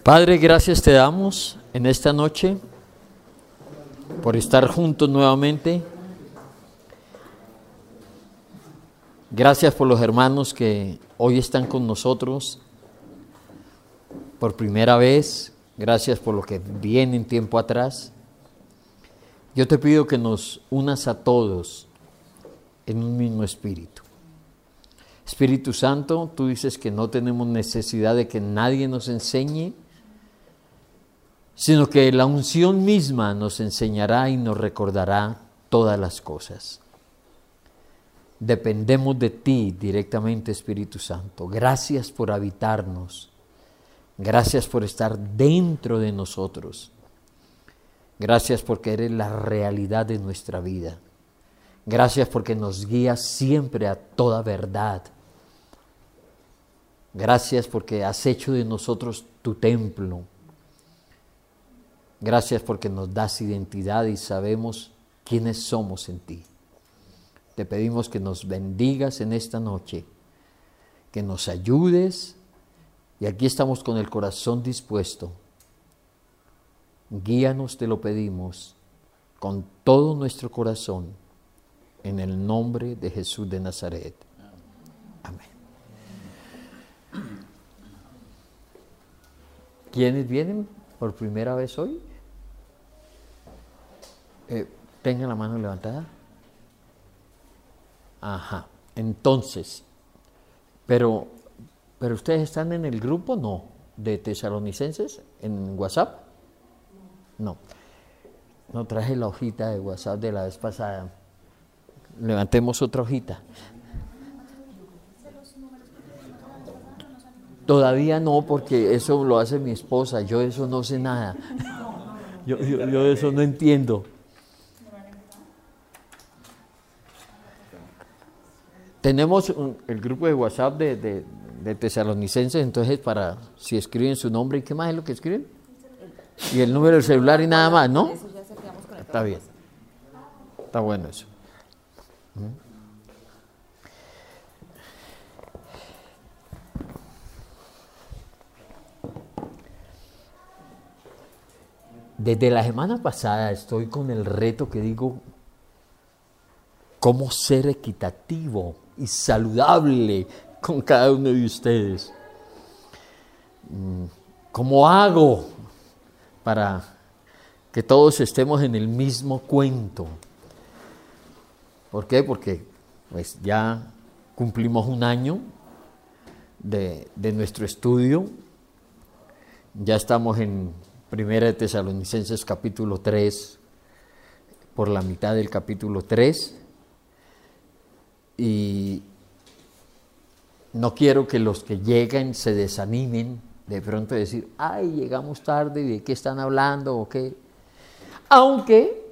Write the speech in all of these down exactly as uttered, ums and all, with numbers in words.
Padre, gracias te damos en esta noche por estar juntos nuevamente. Gracias por los hermanos que hoy están con nosotros por primera vez. Gracias por lo que vienen tiempo atrás. Yo te pido que nos unas a todos en un mismo espíritu. Espíritu Santo, tú dices que no tenemos necesidad de que nadie nos enseñe, sino que la unción misma nos enseñará y nos recordará todas las cosas. Dependemos de ti directamente, Espíritu Santo. Gracias por habitarnos. Gracias por estar dentro de nosotros. Gracias porque eres la realidad de nuestra vida. Gracias porque nos guías siempre a toda verdad. Gracias porque has hecho de nosotros tu templo. Gracias porque nos das identidad y sabemos quiénes somos en ti. Te pedimos que nos bendigas en esta noche, que nos ayudes, y aquí estamos con el corazón dispuesto. Guíanos, te lo pedimos, con todo nuestro corazón, en el nombre de Jesús de Nazaret. Amén. ¿Quiénes vienen por primera vez hoy? Eh, tengan la mano levantada. Ajá, entonces, pero, pero ustedes están en el grupo, ¿no? De tesalonicenses, en WhatsApp. No, no traje la hojita de WhatsApp de la vez pasada. Levantemos otra hojita. Todavía no, porque eso lo hace mi esposa. Yo de eso no sé nada. Yo, yo, yo de eso no entiendo. Tenemos un, el grupo de WhatsApp de, de, de tesalonicenses, entonces para si escriben su nombre, ¿y qué más es lo que escriben? Y el número del celular y nada más, ¿no? Está bien. Está bueno eso. Desde la semana pasada estoy con el reto que digo, cómo ser equitativo y saludable con cada uno de ustedes. ¿Cómo hago para que todos estemos en el mismo cuento? ¿Por qué? Porque pues, ya cumplimos un año de, de nuestro estudio. Ya estamos en Primera de Tesalonicenses capítulo tres, por la mitad del capítulo tres. Y no quiero que los que lleguen se desanimen de pronto decir, ay, llegamos tarde, ¿de qué están hablando o qué? Aunque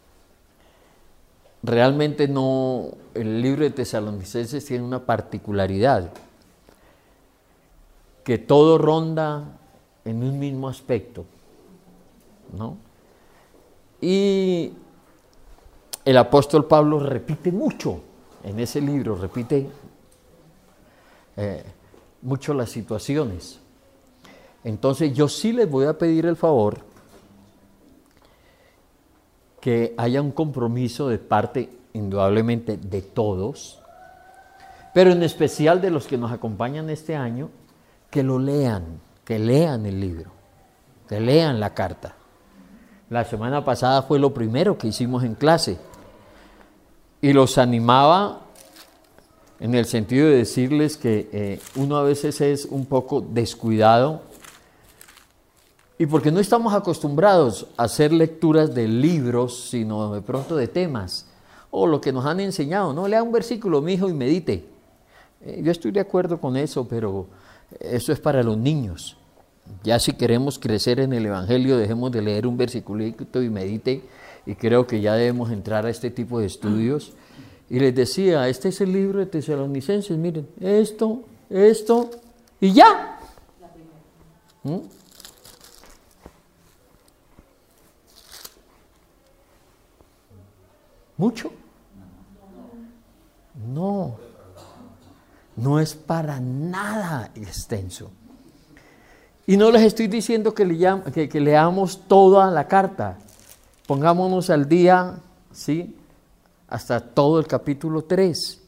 realmente no, el libro de Tesalonicenses tiene una particularidad, que todo ronda en un mismo aspecto, ¿no? Y el apóstol Pablo repite mucho en ese libro, repite eh, mucho las situaciones. Entonces yo sí les voy a pedir el favor que haya un compromiso de parte, indudablemente, de todos, pero en especial de los que nos acompañan este año, que lo lean, que lean el libro, que lean la carta. La semana pasada fue lo primero que hicimos en clase. Y los animaba en el sentido de decirles que eh, uno a veces es un poco descuidado y porque no estamos acostumbrados a hacer lecturas de libros, sino de pronto de temas, o lo que nos han enseñado, ¿no? Lea un versículo, mijo, y medite. Eh, yo estoy de acuerdo con eso, pero eso es para los niños. Ya si queremos crecer en el Evangelio, dejemos de leer un versículito y medite. Y creo que ya debemos entrar a este tipo de estudios. Y les decía, este es el libro de Tesalonicenses, miren, esto, esto, y ya. ¿Mm? ¿Mucho? No, no es para nada extenso. Y no les estoy diciendo que, le llam- que, que leamos toda la carta. Pongámonos al día, ¿sí? Hasta todo el capítulo tres.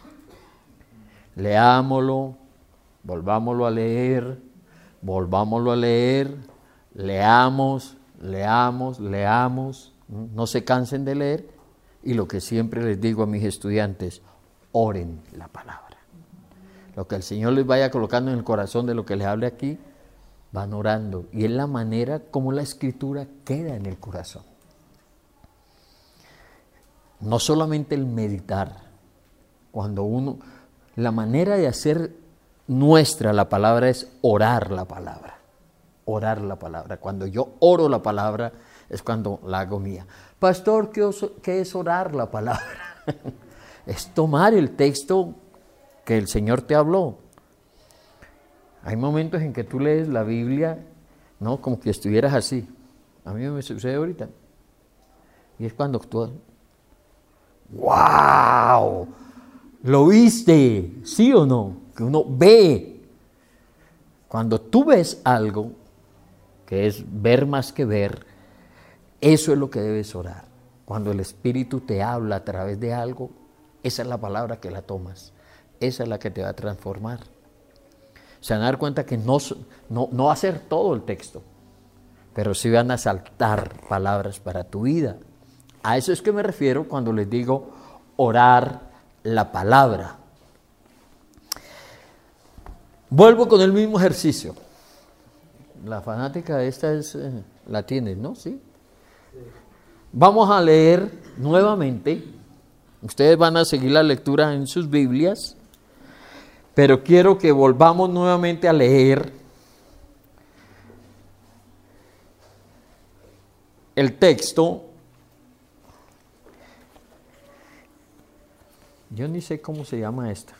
Leámoslo, volvámoslo a leer, volvámoslo a leer, leamos, leamos, leamos. No se cansen de leer. Y lo que siempre les digo a mis estudiantes, oren la palabra. Lo que el Señor les vaya colocando en el corazón de lo que les hable aquí, van orando. Y es la manera como la Escritura queda en el corazón. No solamente el meditar. Cuando uno, la manera de hacer nuestra la palabra es orar la palabra. Orar la palabra. Cuando yo oro la palabra es cuando la hago mía. Pastor, ¿qué, os, qué es orar la palabra? Es tomar el texto que el Señor te habló. Hay momentos en que tú lees la Biblia, ¿no? Como que estuvieras así. A mí me sucede ahorita. Y es cuando tú, ¡wow! ¿Lo viste? ¿Sí o no? Que uno ve. Cuando tú ves algo, que es ver más que ver, eso es lo que debes orar. Cuando el Espíritu te habla a través de algo, esa es la palabra que la tomas. Esa es la que te va a transformar. Se van a dar cuenta que no, no, no va a ser todo el texto, pero sí van a saltar palabras para tu vida. A eso es que me refiero cuando les digo orar la palabra. Vuelvo con el mismo ejercicio. La fanática esta es, eh, la tienes, ¿no? Sí. Vamos a leer nuevamente. Ustedes van a seguir la lectura en sus Biblias. Pero quiero que volvamos nuevamente a leer el texto. Yo ni sé cómo se llama esta.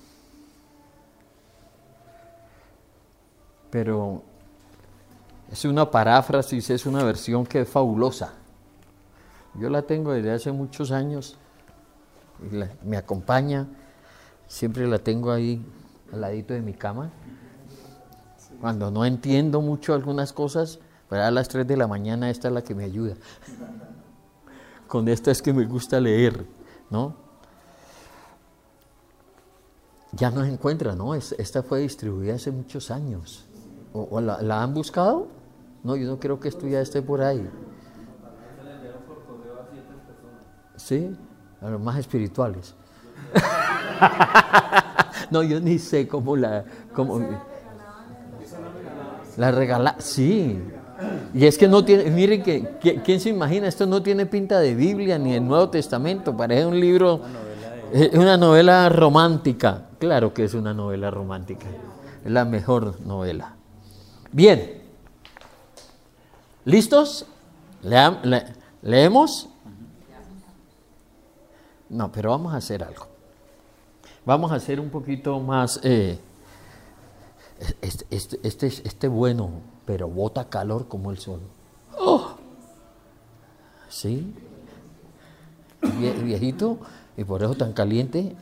Pero es una paráfrasis, es una versión que es fabulosa. Yo la tengo desde hace muchos años y la, me acompaña. Siempre la tengo ahí al ladito de mi cama. Cuando no entiendo mucho algunas cosas, pero a las tres de la mañana esta es la que me ayuda. Con esta es que me gusta leer, ¿no? Ya no se encuentra, ¿no? Esta fue distribuida hace muchos años. ¿O, o la, la han buscado? No, yo no creo que esto ya esté por ahí. ¿Sí? A los más espirituales. No, yo ni sé cómo la... Cómo, la regala... Sí. Y es que no tiene... Miren, que ¿quién se imagina? Esto no tiene pinta de Biblia ni del Nuevo Testamento. Parece un libro... Es una novela romántica. Claro que es una novela romántica. Es la mejor novela. Bien. ¿Listos? ¿Le, le, ¿Leemos? No, pero vamos a hacer algo. Vamos a hacer un poquito más... Eh, este, este, este, este bueno, pero bota calor como el sol. ¡Oh! ¿Sí? Vie, viejito, y por eso tan caliente.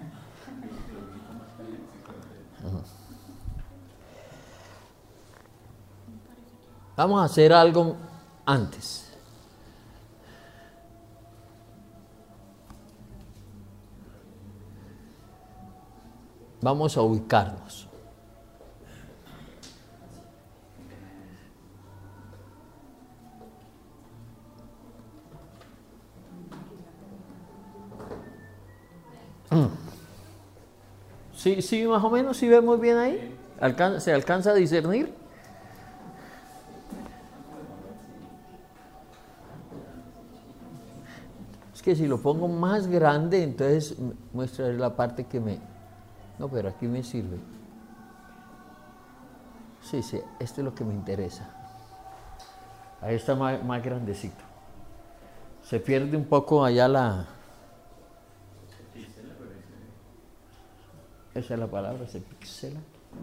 Vamos a hacer algo antes. Vamos a ubicarnos. Sí, sí, más o menos, sí vemos bien ahí. ¿Alcanza, ¿Se alcanza a discernir? Es que si lo pongo más grande, entonces muestra la parte que me... No, pero aquí me sirve. Sí, sí, esto es lo que me interesa. Ahí está más, más grandecito. Se pierde un poco allá la... Esa es la palabra, se pixela.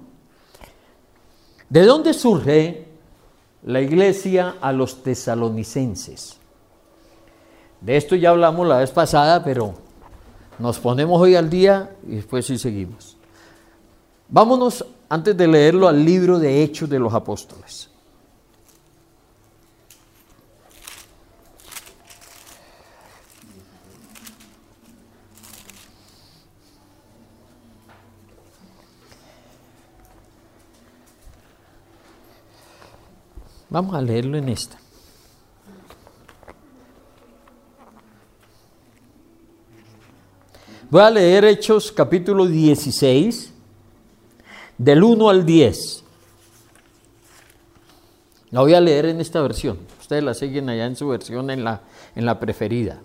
¿De dónde surge la iglesia a los tesalonicenses? De esto ya hablamos la vez pasada, pero nos ponemos hoy al día y después sí seguimos. Vámonos antes de leerlo, al libro de Hechos de los Apóstoles. Vamos a leerlo en esta. Voy a leer Hechos capítulo dieciséis, del uno al diez. La voy a leer en esta versión. Ustedes la siguen allá en su versión, en la, en la preferida.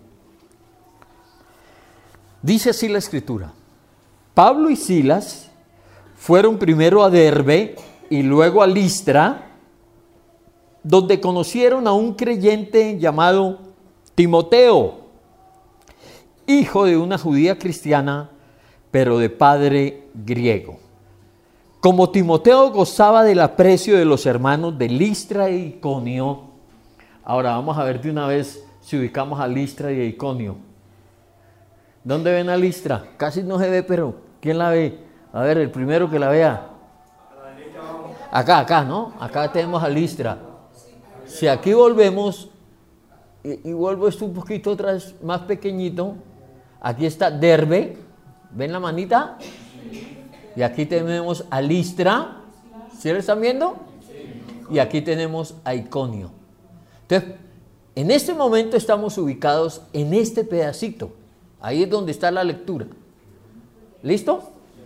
Dice así la Escritura. Pablo y Silas fueron primero a Derbe y luego a Listra, donde conocieron a un creyente llamado Timoteo, hijo de una judía cristiana, pero de padre griego. Como Timoteo gozaba del aprecio de los hermanos de Listra e Iconio, ahora vamos a ver de una vez si ubicamos a Listra y a Iconio. ¿Dónde ven a Listra? Casi no se ve, pero ¿quién la ve? A ver, el primero que la vea. Acá, acá, ¿no? Acá tenemos a Listra. Si aquí volvemos, y, y vuelvo esto un poquito atrás, más pequeñito, aquí está Derbe, ¿ven la manita? Y aquí tenemos a Listra, ¿sí lo están viendo? Y aquí tenemos a Iconio. Entonces, en este momento estamos ubicados en este pedacito, ahí es donde está la lectura. ¿Listo?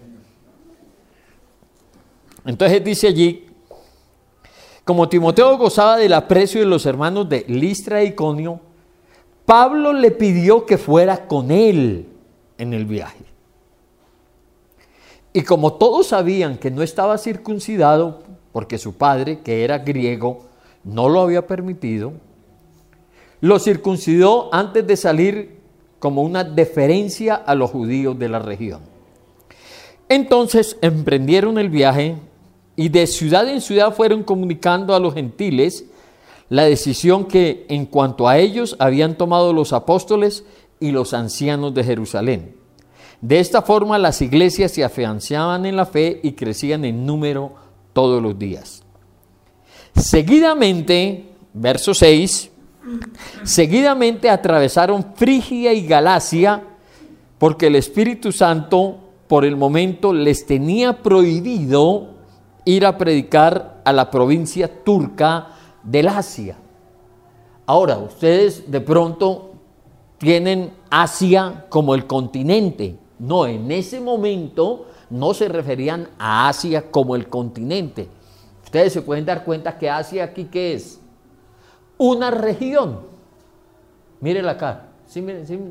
Entonces dice allí, como Timoteo gozaba del aprecio de los hermanos de Listra e Iconio, Pablo le pidió que fuera con él en el viaje. Y como todos sabían que no estaba circuncidado, porque su padre, que era griego, no lo había permitido, lo circuncidó antes de salir como una deferencia a los judíos de la región. Entonces emprendieron el viaje y de ciudad en ciudad fueron comunicando a los gentiles la decisión que en cuanto a ellos habían tomado los apóstoles y los ancianos de Jerusalén. De esta forma las iglesias se afianzaban en la fe y crecían en número todos los días. Seguidamente, verso seis, seguidamente atravesaron Frigia y Galacia, porque el Espíritu Santo por el momento les tenía prohibido ir a predicar a la provincia turca del Asia. Ahora, ustedes de pronto tienen Asia como el continente. No, en ese momento no se referían a Asia como el continente. Ustedes se pueden dar cuenta que Asia aquí, ¿qué es? Una región. Mírenla acá. ¿Sí, miren, sí?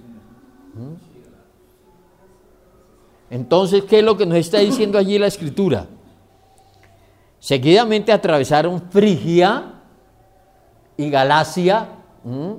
Entonces, ¿qué es lo que nos está diciendo allí la Escritura? Seguidamente atravesaron Frigia y Galacia. ¿Mm?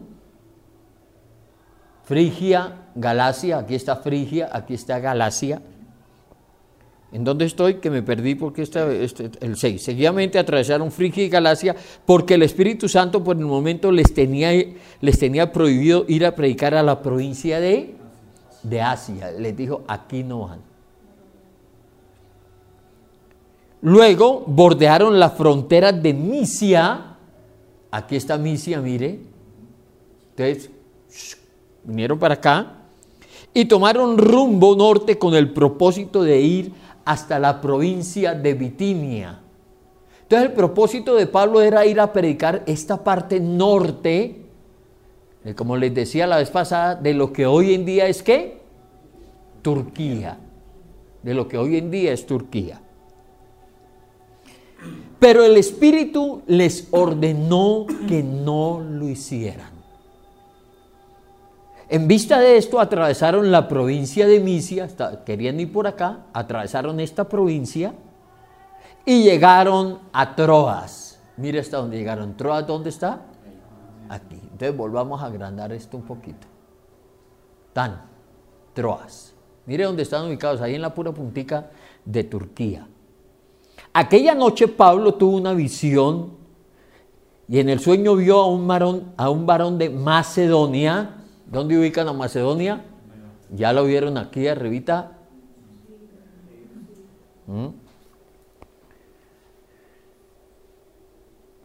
Frigia, Galacia, aquí está Frigia, aquí está Galacia. ¿En dónde estoy? Que me perdí porque está este, el seis. Seguidamente atravesaron Frigia y Galacia porque el Espíritu Santo por el momento les tenía, les tenía prohibido ir a predicar a la provincia de, de Asia. Les dijo, aquí no van. Luego bordearon las fronteras de Misia. Aquí está Misia, mire. Entonces, vinieron para acá y tomaron rumbo norte con el propósito de ir hasta la provincia de Bitinia. Entonces el propósito de Pablo era ir a predicar esta parte norte, como les decía la vez pasada, de lo que hoy en día es ¿qué? Turquía. De lo que hoy en día es Turquía. Pero el Espíritu les ordenó que no lo hicieran. En vista de esto, atravesaron la provincia de Misia, querían ir por acá, atravesaron esta provincia y llegaron a Troas. Mire hasta dónde llegaron. ¿Troas dónde está? Aquí. Entonces volvamos a agrandar esto un poquito. Tan, Troas. Mire dónde están ubicados, ahí en la pura puntica de Turquía. Aquella noche Pablo tuvo una visión y en el sueño vio a un varón, a un varón de Macedonia. ¿Dónde ubican a Macedonia? Ya lo vieron aquí arribita. ¿Mm?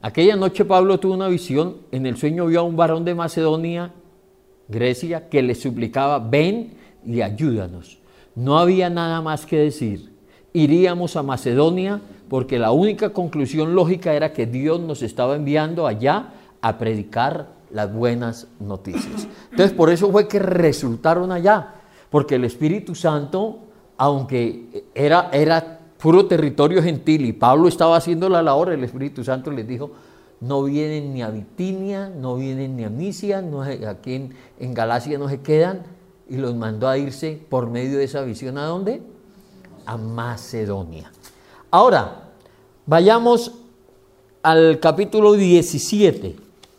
Aquella noche Pablo tuvo una visión, en el sueño vio a un varón de Macedonia, Grecia, que le suplicaba, ven y ayúdanos. No había nada más que decir, iríamos a Macedonia porque la única conclusión lógica era que Dios nos estaba enviando allá a predicar las buenas noticias. Entonces por eso fue que resultaron allá, porque el Espíritu Santo, aunque era, era puro territorio gentil y Pablo estaba haciendo la labor, el Espíritu Santo les dijo, no vienen ni a Bitinia, no vienen ni a Misia, no, aquí en, en Galacia no se quedan, y los mandó a irse por medio de esa visión, ¿a dónde? A Macedonia. Ahora, vayamos al capítulo diecisiete.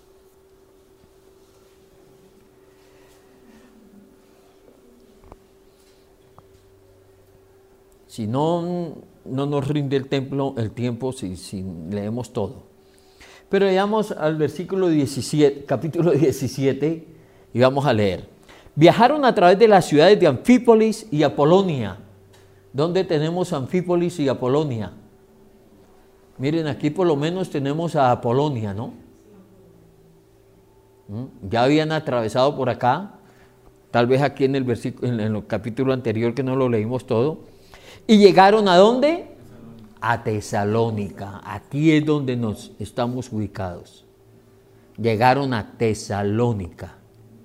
Si no, no nos rinde el, templo, el tiempo si, si leemos todo. Pero llegamos al versículo diecisiete, capítulo diecisiete, y vamos a leer. Viajaron a través de las ciudades de Anfípolis y Apolonia. ¿Dónde tenemos Anfípolis y Apolonia? Miren, aquí por lo menos tenemos a Apolonia, ¿no? ¿Mm? Ya habían atravesado por acá, tal vez aquí en el versículo, en el capítulo anterior que no lo leímos todo. ¿Y llegaron a dónde? A Tesalónica. Aquí es donde nos estamos ubicados. Llegaron a Tesalónica,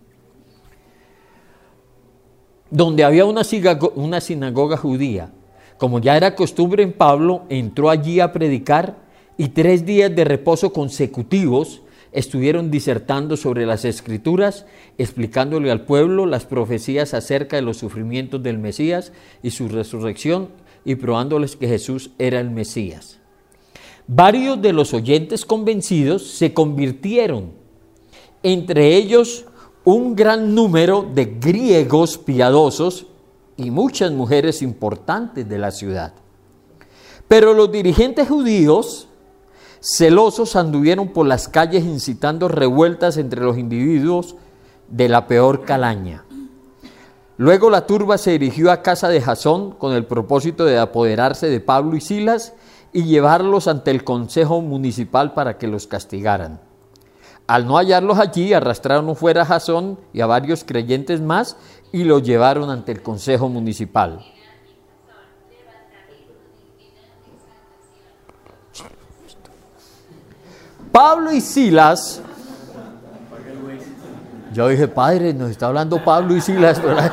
donde había una sinagoga, una sinagoga judía. Como ya era costumbre en Pablo, entró allí a predicar y tres días de reposo consecutivos estuvieron disertando sobre las Escrituras, explicándole al pueblo las profecías acerca de los sufrimientos del Mesías y su resurrección y probándoles que Jesús era el Mesías. Varios de los oyentes convencidos se convirtieron, entre ellos un gran número de griegos piadosos y muchas mujeres importantes de la ciudad. Pero los dirigentes judíos, celosos, anduvieron por las calles incitando revueltas entre los individuos de la peor calaña. Luego la turba se dirigió a casa de Jasón con el propósito de apoderarse de Pablo y Silas y llevarlos ante el consejo municipal para que los castigaran. Al no hallarlos allí, arrastraron fuera a Jasón y a varios creyentes más y los llevaron ante el consejo municipal. Pablo y Silas, yo dije, padre, nos está hablando Pablo y Silas, ¿verdad?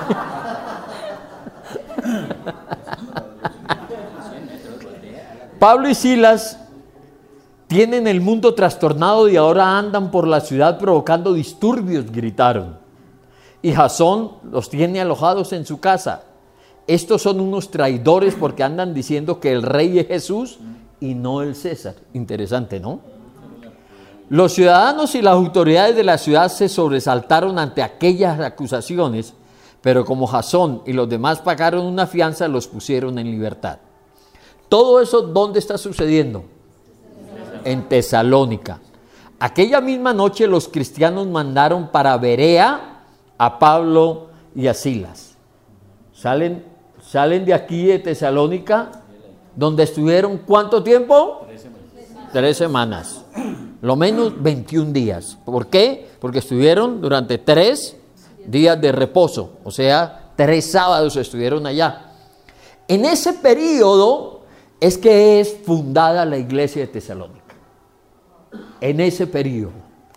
Pablo y Silas tienen el mundo trastornado y ahora andan por la ciudad provocando disturbios, gritaron. Y Jasón los tiene alojados en su casa. Estos son unos traidores porque andan diciendo que el rey es Jesús y no el César. Interesante, ¿no? Los ciudadanos y las autoridades de la ciudad se sobresaltaron ante aquellas acusaciones, pero como Jasón y los demás pagaron una fianza, los pusieron en libertad. Todo eso, ¿dónde está sucediendo? En Tesalónica. Aquella misma noche los cristianos mandaron para Berea a Pablo y a Silas. Salen, salen de aquí de Tesalónica, donde estuvieron ¿cuánto tiempo? Tres semanas. Tres semanas. Lo menos veintiún días. ¿Por qué? Porque estuvieron durante tres días de reposo. O sea, tres sábados estuvieron allá. En ese periodo es que es fundada la iglesia de Tesalónica. En ese periodo.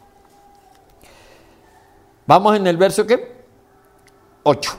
Vamos en el verso ¿qué? ocho.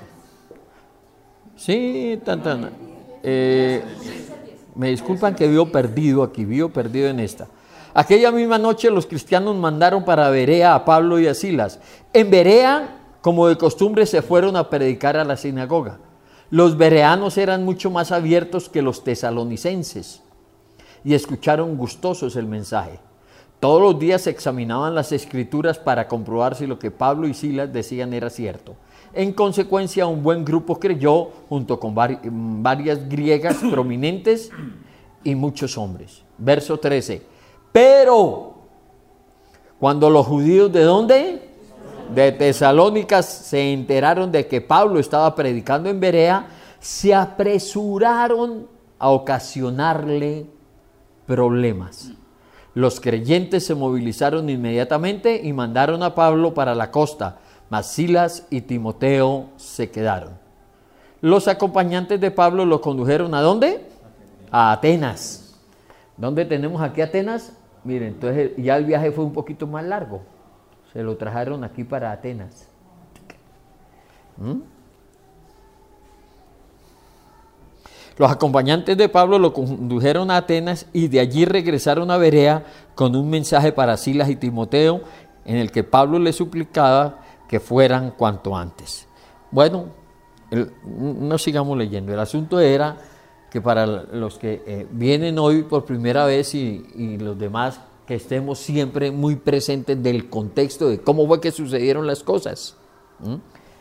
Sí, tan, tan. Eh, me disculpan que vivo perdido aquí, vivo perdido en esta. Aquella misma noche los cristianos mandaron para Berea a Pablo y a Silas. En Berea, como de costumbre, se fueron a predicar a la sinagoga. Los bereanos eran mucho más abiertos que los tesalonicenses y escucharon gustosos el mensaje. Todos los días se examinaban las escrituras para comprobar si lo que Pablo y Silas decían era cierto. En consecuencia, un buen grupo creyó, junto con vari- varias griegas prominentes y muchos hombres. Verso trece. Pero, cuando los judíos, ¿de dónde? De Tesalónica, se enteraron de que Pablo estaba predicando en Berea, se apresuraron a ocasionarle problemas. Los creyentes se movilizaron inmediatamente y mandaron a Pablo para la costa, mas Silas y Timoteo se quedaron. Los acompañantes de Pablo lo condujeron ¿a dónde? A Atenas. ¿Dónde tenemos aquí Atenas? Miren, entonces ya el viaje fue un poquito más largo. Se lo trajeron aquí para Atenas. ¿Mm? Los acompañantes de Pablo lo condujeron a Atenas y de allí regresaron a Berea con un mensaje para Silas y Timoteo en el que Pablo les suplicaba que fueran cuanto antes. Bueno, el, no sigamos leyendo. El asunto era que para los que eh, vienen hoy por primera vez y, y los demás, que estemos siempre muy presentes del contexto de cómo fue que sucedieron las cosas. ¿Mm?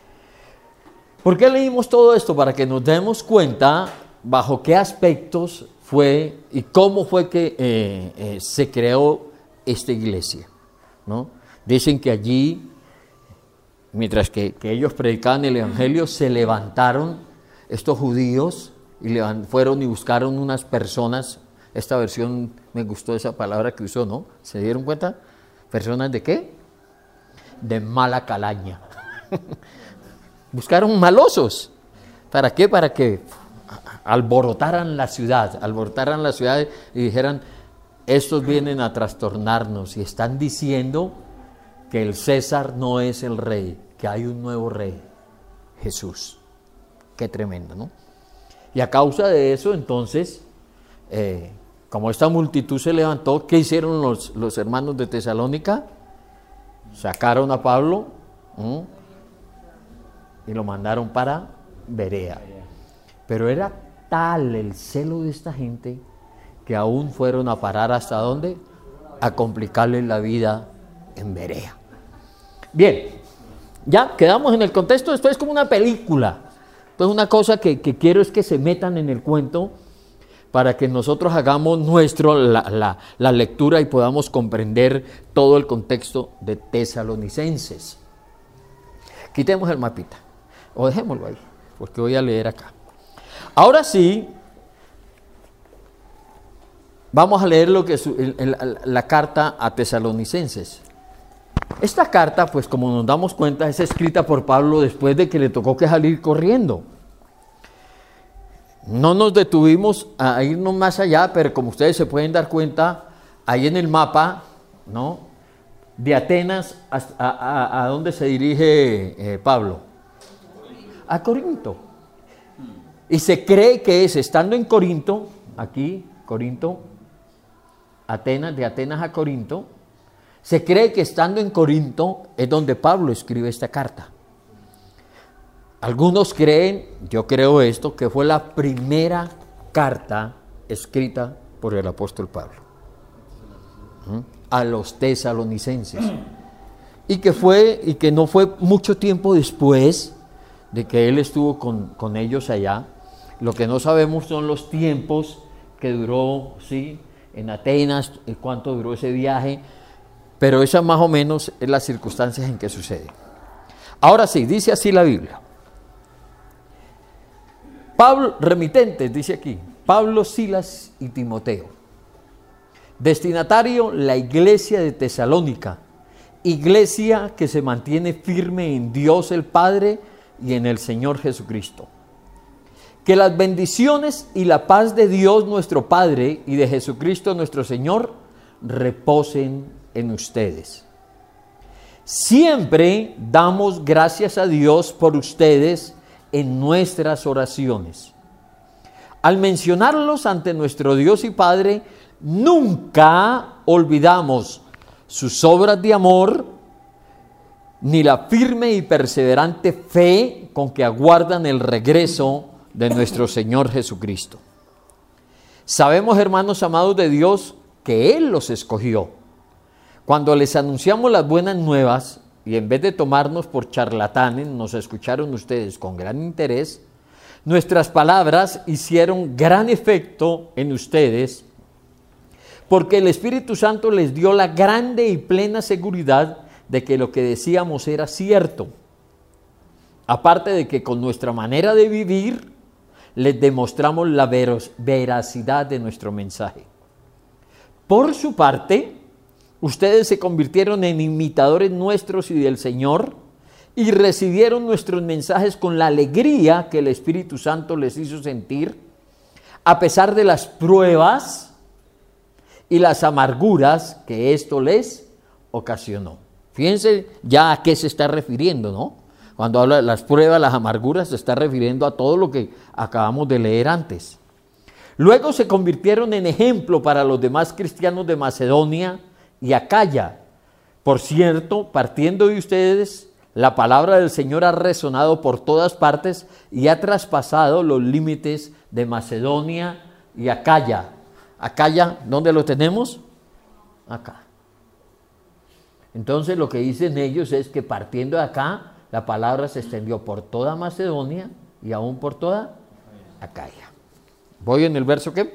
¿Por qué leímos todo esto? Para que nos demos cuenta bajo qué aspectos fue y cómo fue que eh, eh, se creó esta iglesia, ¿no? Dicen que allí, mientras que, que ellos predicaban el evangelio, se levantaron estos judíos y levant, fueron y buscaron unas personas. Esta versión me gustó esa palabra que usó, ¿no? ¿Se dieron cuenta? ¿Personas de qué? De mala calaña. Buscaron malosos. ¿Para qué? Para que alborotaran la ciudad, alborotaran la ciudad y dijeran, estos vienen a trastornarnos y están diciendo que el César no es el rey, que hay un nuevo rey, Jesús. Qué tremendo, ¿no? Y a causa de eso, entonces, eh, como esta multitud se levantó, ¿qué hicieron los, los hermanos de Tesalónica? Sacaron a Pablo ¿eh? y lo mandaron para Berea. Pero era tal el celo de esta gente que aún fueron a parar hasta dónde, a complicarles la vida en Berea. Bien, ya quedamos en el contexto. Esto es como una película. Entonces una cosa que, que quiero es que se metan en el cuento para que nosotros hagamos nuestro la, la, la lectura y podamos comprender todo el contexto de Tesalonicenses. Quitemos el mapita o dejémoslo ahí, porque voy a leer acá. Ahora sí, vamos a leer lo que es el, el, la carta a Tesalonicenses. Esta carta, pues como nos damos cuenta, es escrita por Pablo después de que le tocó que salir corriendo. No nos detuvimos a irnos más allá, pero como ustedes se pueden dar cuenta, ahí en el mapa, ¿no? De Atenas, a, a, a dónde se dirige eh, Pablo. A Corinto. Y se cree que es estando en Corinto, aquí, Corinto, Atenas, de Atenas a Corinto, se cree que estando en Corinto es donde Pablo escribe esta carta. Algunos creen, yo creo esto, que fue la primera carta escrita por el apóstol Pablo ¿Mm? a los tesalonicenses. Y que fue, y que no fue mucho tiempo después de que él estuvo con, con ellos allá. Lo que no sabemos son los tiempos que duró, ¿sí? En Atenas, cuánto duró ese viaje, pero esa más o menos es las circunstancias en que sucede. Ahora sí, dice así la Biblia. Pablo, remitentes, dice aquí, Pablo, Silas y Timoteo. Destinatario, la iglesia de Tesalónica, iglesia que se mantiene firme en Dios el Padre y en el Señor Jesucristo. Que las bendiciones y la paz de Dios nuestro Padre y de Jesucristo nuestro Señor reposen en ustedes. Siempre damos gracias a Dios por ustedes en nuestras oraciones. Al mencionarlos ante nuestro Dios y Padre, nunca olvidamos sus obras de amor, ni la firme y perseverante fe con que aguardan el regreso de nuestro Señor Jesucristo. Sabemos, hermanos amados de Dios, que Él los escogió. Cuando les anunciamos las buenas nuevas, y en vez de tomarnos por charlatanes, nos escucharon ustedes con gran interés, nuestras palabras hicieron gran efecto en ustedes, porque el Espíritu Santo les dio la grande y plena seguridad de que lo que decíamos era cierto. Aparte de que con nuestra manera de vivir, les demostramos la veracidad de nuestro mensaje. Por su parte, ustedes se convirtieron en imitadores nuestros y del Señor y recibieron nuestros mensajes con la alegría que el Espíritu Santo les hizo sentir, a pesar de las pruebas y las amarguras que esto les ocasionó. Fíjense ya a qué se está refiriendo, ¿no? Cuando habla de las pruebas, las amarguras, se está refiriendo a todo lo que acabamos de leer antes. Luego se convirtieron en ejemplo para los demás cristianos de Macedonia y Acaya. Por cierto, partiendo de ustedes, la palabra del Señor ha resonado por todas partes y ha traspasado los límites de Macedonia y Acaya. Acaya, ¿dónde lo tenemos? Acá. Entonces lo que dicen ellos es que partiendo de acá, la palabra se extendió por toda Macedonia y aún por toda Acaya. Voy en el verso ¿qué?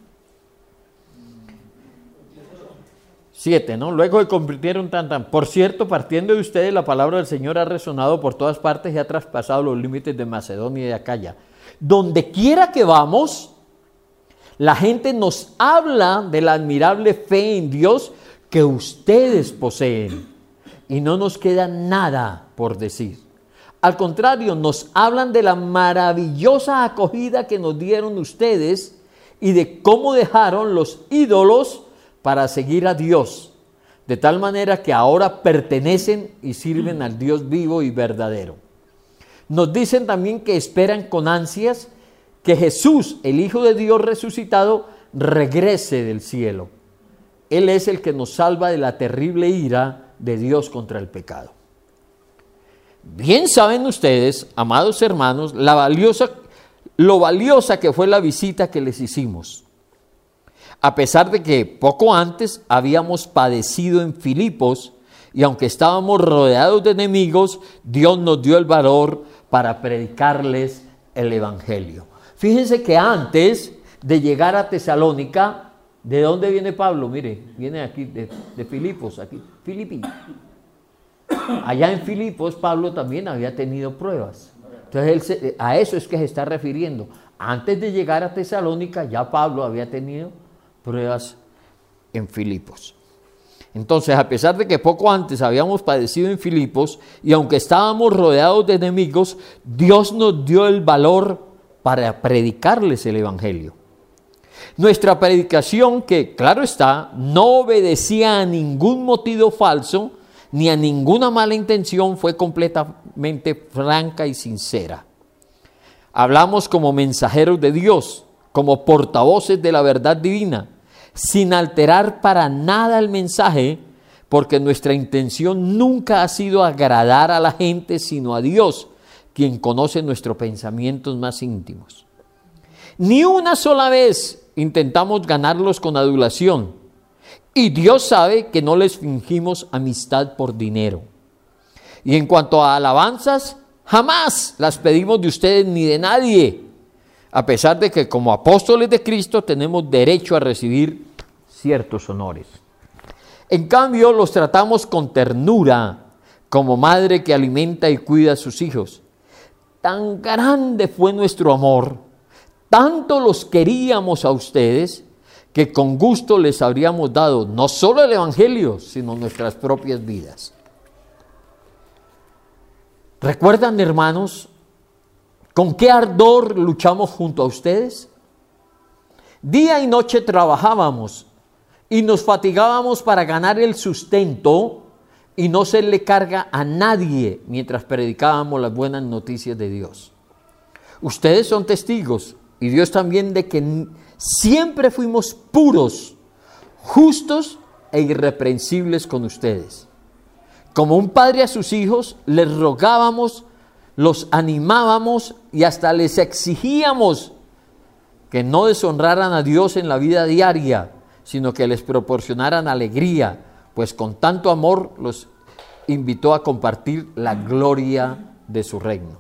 Siete, ¿no? Luego se convirtieron tan tan. Por cierto, partiendo de ustedes, la palabra del Señor ha resonado por todas partes y ha traspasado los límites de Macedonia y de Acaya. Donde quiera que vamos, la gente nos habla de la admirable fe en Dios que ustedes poseen y no nos queda nada por decir. Al contrario, nos hablan de la maravillosa acogida que nos dieron ustedes y de cómo dejaron los ídolos para seguir a Dios, de tal manera que ahora pertenecen y sirven al Dios vivo y verdadero. Nos dicen también que esperan con ansias que Jesús, el Hijo de Dios resucitado, regrese del cielo. Él es el que nos salva de la terrible ira de Dios contra el pecado. Bien saben ustedes, amados hermanos, la valiosa, lo valiosa que fue la visita que les hicimos. A pesar de que poco antes habíamos padecido en Filipos y aunque estábamos rodeados de enemigos, Dios nos dio el valor para predicarles el Evangelio. Fíjense que antes de llegar a Tesalónica, ¿de dónde viene Pablo? Mire, viene aquí de, de Filipos, aquí, Filipi. Allá en Filipos Pablo también había tenido pruebas. Entonces él se, a eso es que se está refiriendo. Antes de llegar a Tesalónica ya Pablo había tenido pruebas en Filipos. Entonces, a pesar de que poco antes habíamos padecido en Filipos y aunque estábamos rodeados de enemigos, Dios nos dio el valor para predicarles el Evangelio. Nuestra predicación, que claro está, no obedecía a ningún motivo falso ni a ninguna mala intención, fue completamente franca y sincera. Hablamos como mensajeros de Dios, como portavoces de la verdad divina, sin alterar para nada el mensaje, porque nuestra intención nunca ha sido agradar a la gente, sino a Dios, quien conoce nuestros pensamientos más íntimos. Ni una sola vez intentamos ganarlos con adulación, y Dios sabe que no les fingimos amistad por dinero. Y en cuanto a alabanzas, jamás las pedimos de ustedes ni de nadie, a pesar de que como apóstoles de Cristo tenemos derecho a recibir ciertos honores. En cambio, los tratamos con ternura, como madre que alimenta y cuida a sus hijos. Tan grande fue nuestro amor, tanto los queríamos a ustedes, que con gusto les habríamos dado no solo el Evangelio, sino nuestras propias vidas. ¿Recuerdan, hermanos, con qué ardor luchamos junto a ustedes? Día y noche trabajábamos y nos fatigábamos para ganar el sustento y no serle carga a nadie mientras predicábamos las buenas noticias de Dios. Ustedes son testigos, y Dios también, de que siempre fuimos puros, justos e irreprensibles con ustedes. Como un padre a sus hijos, les rogábamos, los animábamos y hasta les exigíamos que no deshonraran a Dios en la vida diaria, sino que les proporcionaran alegría, pues con tanto amor los invitó a compartir la gloria de su reino.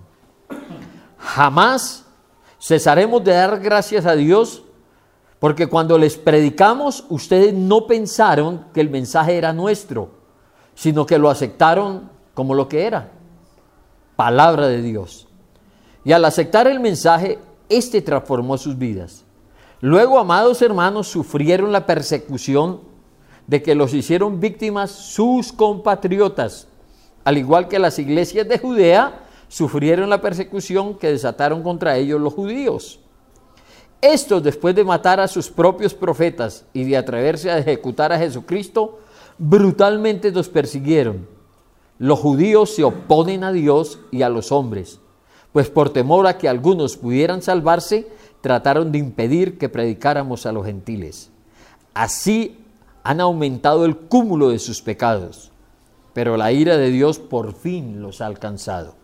Jamás cesaremos de dar gracias a Dios, porque cuando les predicamos, ustedes no pensaron que el mensaje era nuestro, sino que lo aceptaron como lo que era, palabra de Dios. Y al aceptar el mensaje, este transformó sus vidas. Luego, amados hermanos, sufrieron la persecución de que los hicieron víctimas sus compatriotas, al igual que las iglesias de Judea sufrieron la persecución que desataron contra ellos los judíos. Estos, después de matar a sus propios profetas y de atreverse a ejecutar a Jesucristo, brutalmente los persiguieron. Los judíos se oponen a Dios y a los hombres, pues por temor a que algunos pudieran salvarse, trataron de impedir que predicáramos a los gentiles. Así han aumentado el cúmulo de sus pecados, pero la ira de Dios por fin los ha alcanzado.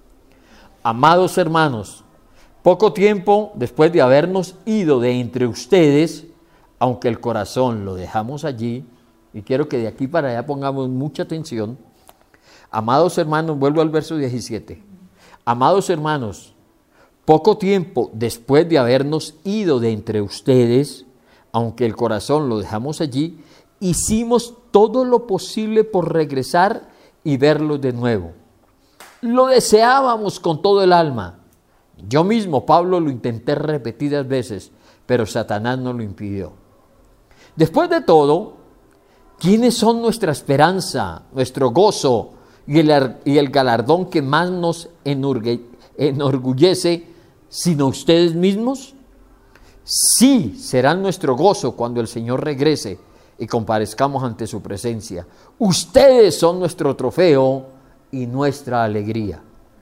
Amados hermanos, poco tiempo después de habernos ido de entre ustedes, aunque el corazón lo dejamos allí, y quiero que de aquí para allá pongamos mucha atención, amados hermanos, vuelvo al verso diecisiete, amados hermanos, poco tiempo después de habernos ido de entre ustedes, aunque el corazón lo dejamos allí, hicimos todo lo posible por regresar y verlos de nuevo. Lo deseábamos con todo el alma. Yo mismo, Pablo, lo intenté repetidas veces, pero Satanás nos lo impidió. Después de todo, ¿quiénes son nuestra esperanza, nuestro gozo y el, y el galardón que más nos enorgullece, sino ustedes mismos? Sí, serán nuestro gozo cuando el Señor regrese y comparezcamos ante su presencia. Ustedes son nuestro trofeo y nuestra alegría.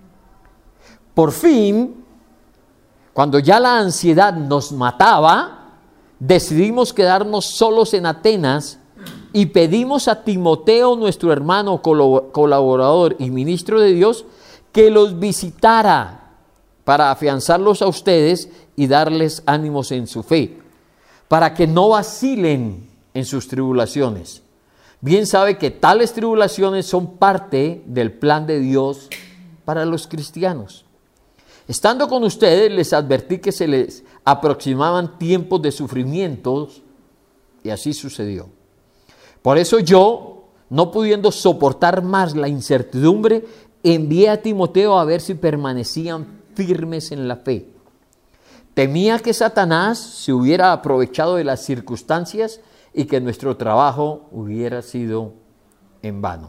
Por fin, cuando ya la ansiedad nos mataba, decidimos quedarnos solos en Atenas y pedimos a Timoteo, nuestro hermano colaborador y ministro de Dios, que los visitara para afianzarlos a ustedes y darles ánimos en su fe, para que no vacilen en sus tribulaciones. Bien sabe que tales tribulaciones son parte del plan de Dios para los cristianos. Estando con ustedes, les advertí que se les aproximaban tiempos de sufrimientos, y así sucedió. Por eso yo, no pudiendo soportar más la incertidumbre, envié a Timoteo a ver si permanecían firmes en la fe. Temía que Satanás se hubiera aprovechado de las circunstancias y que nuestro trabajo hubiera sido en vano.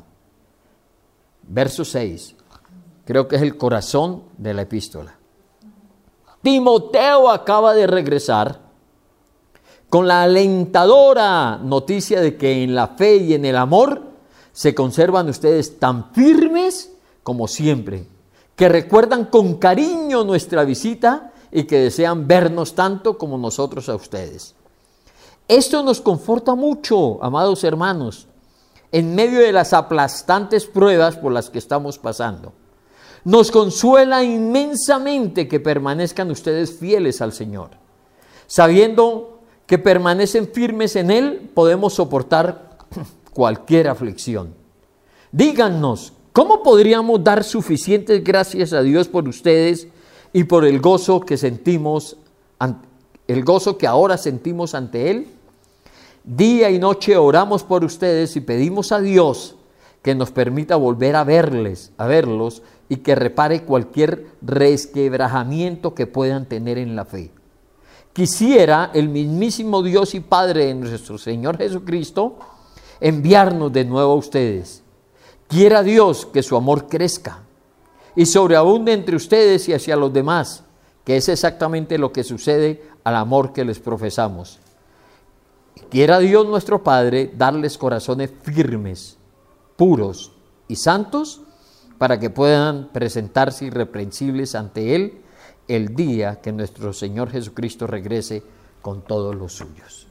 Verso seis, creo que es el corazón de la epístola. Timoteo acaba de regresar con la alentadora noticia de que en la fe y en el amor se conservan ustedes tan firmes como siempre, que recuerdan con cariño nuestra visita y que desean vernos tanto como nosotros a ustedes. Esto nos conforta mucho, amados hermanos, en medio de las aplastantes pruebas por las que estamos pasando. Nos consuela inmensamente que permanezcan ustedes fieles al Señor. Sabiendo que permanecen firmes en Él, podemos soportar cualquier aflicción. Díganos, ¿cómo podríamos dar suficientes gracias a Dios por ustedes y por el gozo que sentimos, el gozo que ahora sentimos ante Él? Día y noche oramos por ustedes y pedimos a Dios que nos permita volver a verles, a verlos y que repare cualquier resquebrajamiento que puedan tener en la fe. Quisiera el mismísimo Dios y Padre de nuestro Señor Jesucristo enviarnos de nuevo a ustedes. Quiera Dios que su amor crezca y sobreabunde entre ustedes y hacia los demás, que es exactamente lo que sucede al amor que les profesamos. Quiera Dios nuestro Padre darles corazones firmes, puros y santos, para que puedan presentarse irreprensibles ante Él el día que nuestro Señor Jesucristo regrese con todos los suyos.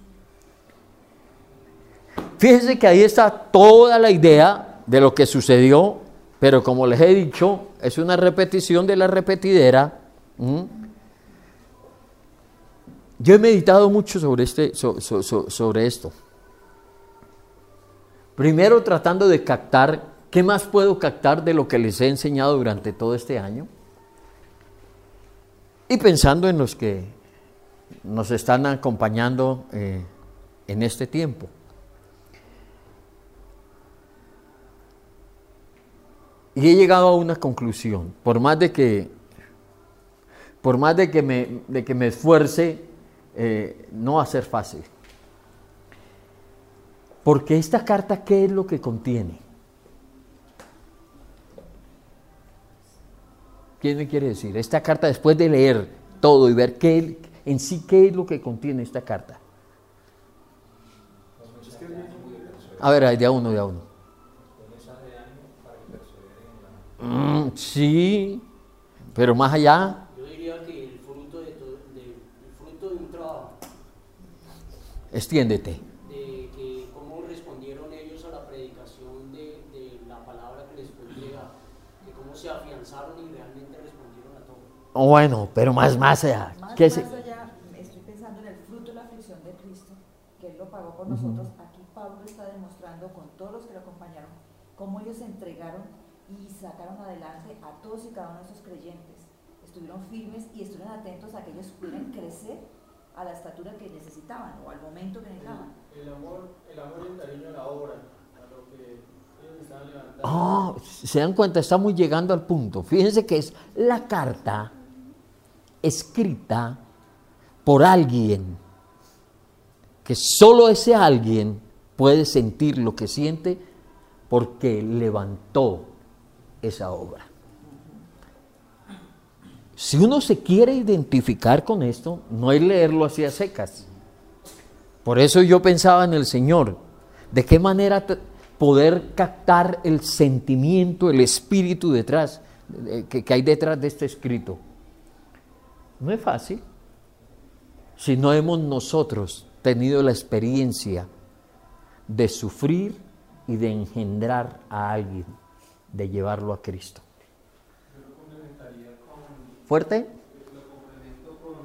Fíjense que ahí está toda la idea de lo que sucedió, pero como les he dicho, es una repetición de la repetidera. ¿Mm? Yo he meditado mucho sobre, este, so, so, so, sobre esto. Primero tratando de captar, ¿qué más puedo captar de lo que les he enseñado durante todo este año? Y pensando en los que nos están acompañando eh, en este tiempo. Y he llegado a una conclusión, por más de que, por más de que me, de que me esfuerce eh, no va a ser fácil. Porque esta carta, ¿qué es lo que contiene? ¿Quién me quiere decir? Esta carta, después de leer todo y ver qué, en sí qué es lo que contiene esta carta. A ver, de a uno, de a uno. Mm, sí, pero más allá. Yo diría que el fruto de, todo, de, el fruto de un trabajo. Extiéndete. De que cómo respondieron ellos a la predicación de, de la palabra que les fue entregada. De cómo se afianzaron y realmente respondieron a todo. Bueno, pero más, más allá. Más, ¿Qué más se... allá, estoy pensando en el fruto de la aflicción de Cristo, que Él lo pagó por nosotros. Aquí Pablo está demostrando con todos los que lo acompañaron cómo ellos se entregaron y sacaron adelante a todos y cada uno de esos creyentes. Estuvieron firmes y estuvieron atentos a que ellos pudieran crecer a la estatura que necesitaban o al momento que necesitaban. El, el amor, el amor y el cariño a la obra, a lo que ellos estaban levantando. Oh, se dan cuenta, estamos llegando al punto. Fíjense que es la carta escrita por alguien, que solo ese alguien puede sentir lo que siente porque levantó esa obra. Si uno se quiere identificar con esto, no es leerlo así a secas. Por eso yo pensaba en el Señor, de qué manera t- poder captar el sentimiento, el espíritu detrás, eh, que, que hay detrás de este escrito. No es fácil. Si no hemos nosotros tenido la experiencia de sufrir y de engendrar a alguien, de llevarlo a Cristo. Yo lo complementaría con, ¿Fuerte? lo complemento con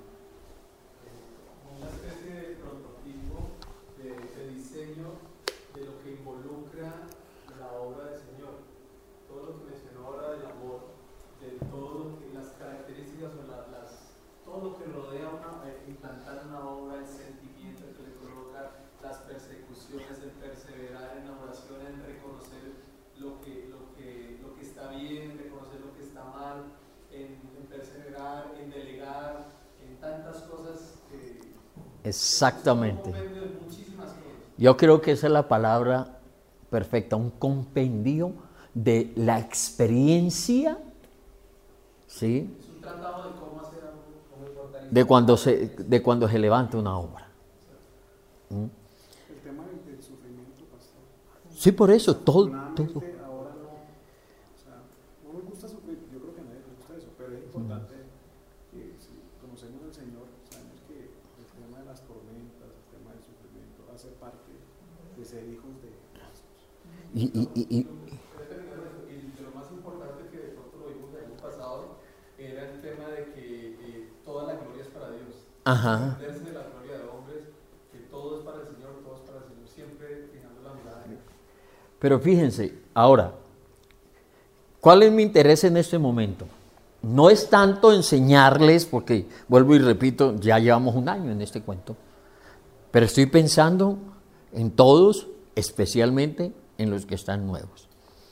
eh, una especie de prototipo de, de diseño de lo que involucra la obra del Señor. Todo lo que mencionó ahora del amor, de todo lo que, las características o la, las, todo lo que rodea una, eh, implantar una obra, el sentimiento que le provoca, las persecuciones, el perseverar en la oración, en reconocer lo que, lo que, lo que está bien, reconocer lo que está mal, en, en perseverar, en delegar, en tantas cosas que... Exactamente. Es un compendio de muchísimas cosas. Yo creo que esa es la palabra perfecta, un compendio de la experiencia, ¿sí? Es un tratado de cómo hacer algo, cómo fortalecer. De cuando se, de cuando se levanta una obra. ¿Mm? El tema del, del sufrimiento, pastor. Sí, por eso, todo, Afortunadamente, todo. ahora no, o sea, no me gusta sufrir, yo creo que a nadie le gusta eso, pero es importante que si conocemos al Señor, sabemos que el tema de las tormentas, el tema del sufrimiento, hace parte de ser hijos de Dios. Y, y, y, y- Y lo más importante que de pronto lo vimos el año pasado era el tema de que eh, toda la gloria es para Dios. ajá. Defenderse de la gloria de hombres, que todo es para el Señor, todo es para el Señor, siempre fijando la mirada en Él. Pero fíjense, ahora, ¿cuál es mi interés en este momento? No es tanto enseñarles, porque vuelvo y repito, ya llevamos un año en este cuento, pero estoy pensando en todos, especialmente en los que están nuevos.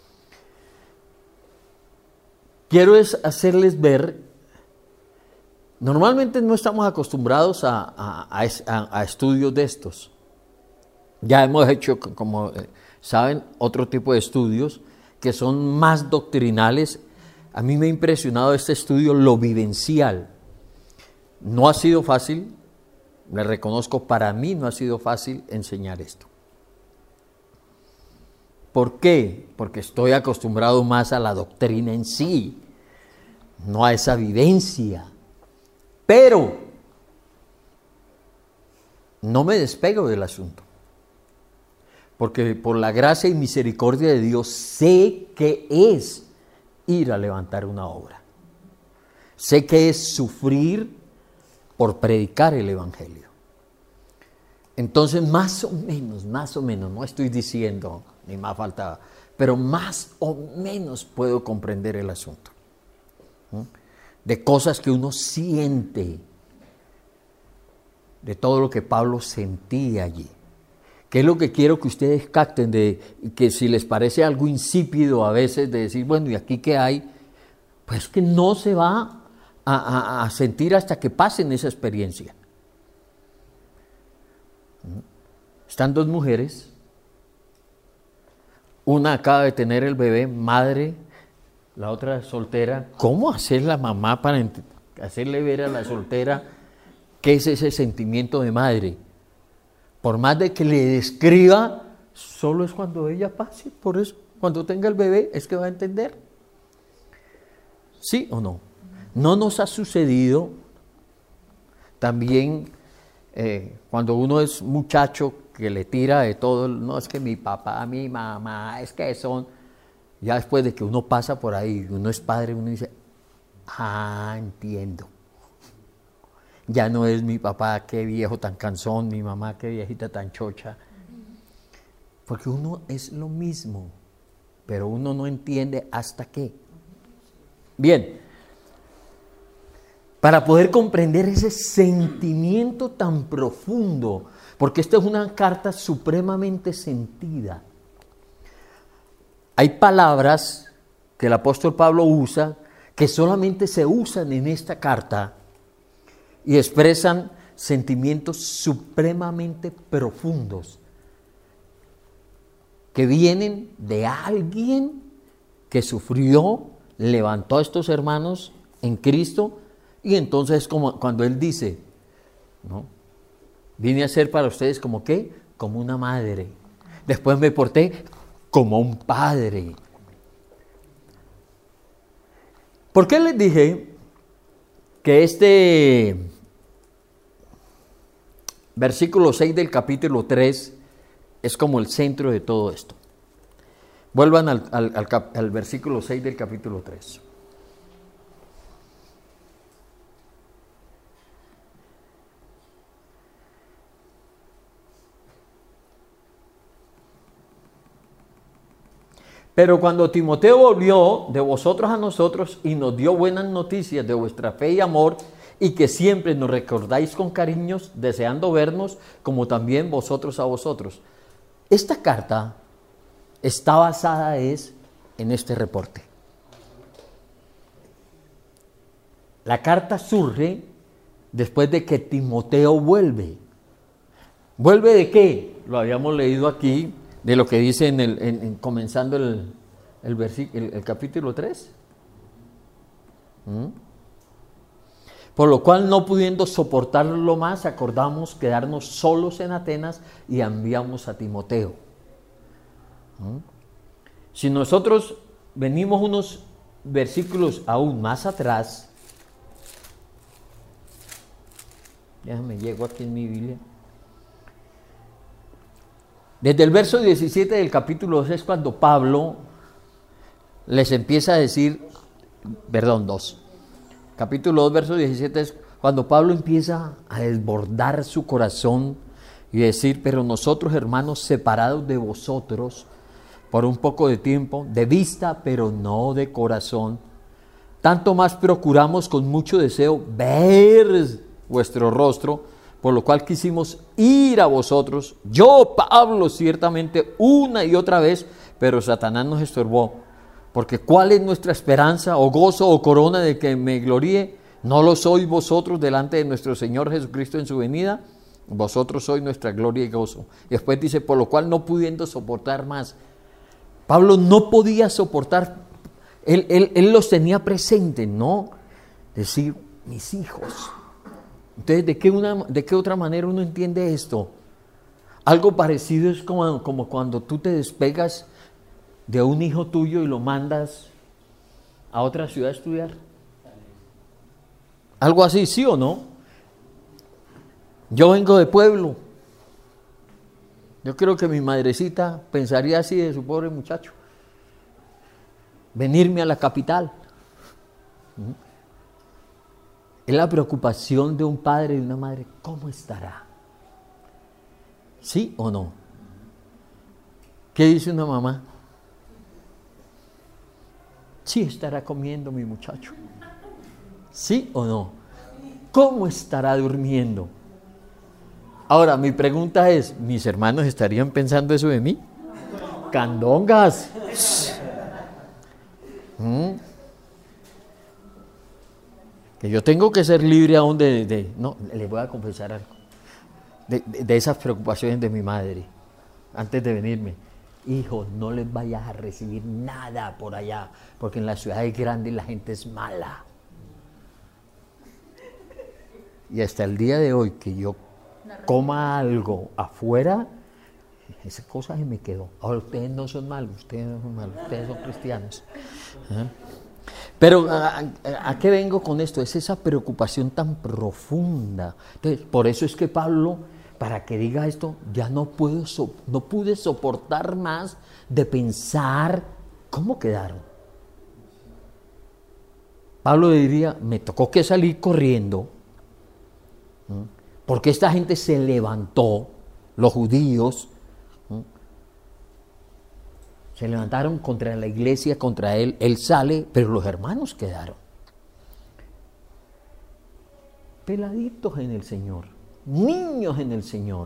Quiero es hacerles ver, normalmente no estamos acostumbrados a, a, a, a, a estudios de estos. Ya hemos hecho, como eh, saben, otro tipo de estudios que son más doctrinales. A mí me ha impresionado este estudio, lo vivencial. No ha sido fácil, le reconozco, para mí no ha sido fácil enseñar esto. ¿Por qué? Porque estoy acostumbrado más a la doctrina en sí, no a esa vivencia. Pero no me despego del asunto. Porque por la gracia y misericordia de Dios sé que es ir a levantar una obra. Sé que es sufrir por predicar el Evangelio. Entonces, más o menos, más o menos, no estoy diciendo, ni más falta, pero más o menos puedo comprender el asunto. ¿Mm? De cosas que uno siente, de todo lo que Pablo sentía allí. ¿Qué es lo que quiero que ustedes capten? De que si les parece algo insípido a veces de decir, bueno, ¿y aquí qué hay? Pues que no se va a, a, a sentir hasta que pasen esa experiencia. Están dos mujeres, una acaba de tener el bebé, madre, la otra soltera. ¿Cómo hacer la mamá para ent- hacerle ver a la soltera qué es ese sentimiento de madre? Por más de que le describa, solo es cuando ella pase, por eso, cuando tenga el bebé es que va a entender. ¿Sí o no? ¿No nos ha sucedido también eh, cuando uno es muchacho que le tira de todo? No, es que mi papá, mi mamá, es que son... Ya después de que uno pasa por ahí, uno es padre, uno dice, ah, entiendo. Ya no es mi papá, qué viejo tan cansón, mi mamá, qué viejita tan chocha. Porque uno es lo mismo, pero uno no entiende hasta qué. Bien, para poder comprender ese sentimiento tan profundo, porque esta es una carta supremamente sentida. Hay palabras que el apóstol Pablo usa que solamente se usan en esta carta y expresan sentimientos supremamente profundos que vienen de alguien que sufrió, levantó a estos hermanos en Cristo, y entonces es como cuando él dice, ¿no? Vine a ser para ustedes como ¿qué? Como una madre. Después me porté como un padre. ¿Por qué les dije que este versículo seis del capítulo tres es como el centro de todo esto? Vuelvan al, al, al, cap, al versículo seis del capítulo tres. Pero cuando Timoteo volvió de vosotros a nosotros y nos dio buenas noticias de vuestra fe y amor, y que siempre nos recordáis con cariños, deseando vernos, como también vosotros a vosotros. Esta carta está basada es en este reporte. La carta surge después de que Timoteo vuelve. ¿Vuelve de qué? Lo habíamos leído aquí, de lo que dice en el, en, en, comenzando el, el, el, el capítulo tres. ¿Mm? Por lo cual, no pudiendo soportarlo más, acordamos quedarnos solos en Atenas y enviamos a Timoteo. ¿Mm? Si nosotros venimos unos versículos aún más atrás, déjame, llego aquí en mi Biblia. Desde el verso diecisiete del capítulo dos es cuando Pablo les empieza a decir, perdón, dos. Capítulo dos, verso diecisiete es cuando Pablo empieza a desbordar su corazón y decir, pero nosotros, hermanos, separados de vosotros por un poco de tiempo, de vista, pero no de corazón, tanto más procuramos con mucho deseo ver vuestro rostro, por lo cual quisimos ir a vosotros, yo, Pablo, ciertamente una y otra vez, pero Satanás nos estorbó. Porque ¿cuál es nuestra esperanza, o gozo, o corona de que me gloríe? ¿No lo sois vosotros delante de nuestro Señor Jesucristo en su venida? Vosotros sois nuestra gloria y gozo. Y después dice, por lo cual no pudiendo soportar más. Pablo no podía soportar, él, él, él los tenía presentes, ¿no? Decir, mis hijos. Entonces, ¿de qué, una, ¿de qué otra manera uno entiende esto? Algo parecido es como, como cuando tú te despegas de un hijo tuyo y lo mandas a otra ciudad a estudiar. Algo así, ¿sí o no? Yo vengo de pueblo. Yo creo que mi madrecita pensaría así de su pobre muchacho. Venirme a la capital. Es la preocupación de un padre y de una madre. ¿Cómo estará? ¿Sí o no? ¿Qué dice una mamá? Sí estará comiendo mi muchacho. ¿Sí o no? ¿Cómo estará durmiendo? Ahora, mi pregunta es, ¿mis hermanos estarían pensando eso de mí? ¡Candongas! ¿Mm? Que yo tengo que ser libre aún de, de... No, les voy a confesar algo. de, de, de esas preocupaciones de mi madre, antes de venirme. Hijo, no les vayas a recibir nada por allá, porque en las ciudades grandes la gente es mala. Y hasta el día de hoy que yo coma algo afuera, esa cosa se me quedó. Ahora ustedes no son malos, ustedes no son malos, ustedes son cristianos. ¿Eh? Pero ¿a, a, ¿a qué vengo con esto? Es esa preocupación tan profunda. Entonces, por eso es que Pablo, para que diga esto, ya no puedo, so, no pude soportar más de pensar cómo quedaron. Pablo diría, me tocó que salir corriendo, ¿eh? Porque esta gente se levantó, los judíos, ¿eh? Se levantaron contra la iglesia, contra él, él sale, pero los hermanos quedaron. Peladitos en el Señor, niños en el Señor.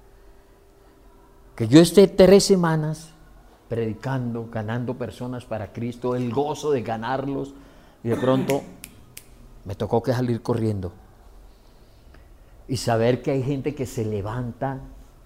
Que yo esté tres semanas predicando, ganando personas para Cristo, el gozo de ganarlos, y de pronto me tocó que salir corriendo. Y saber que hay gente que se levanta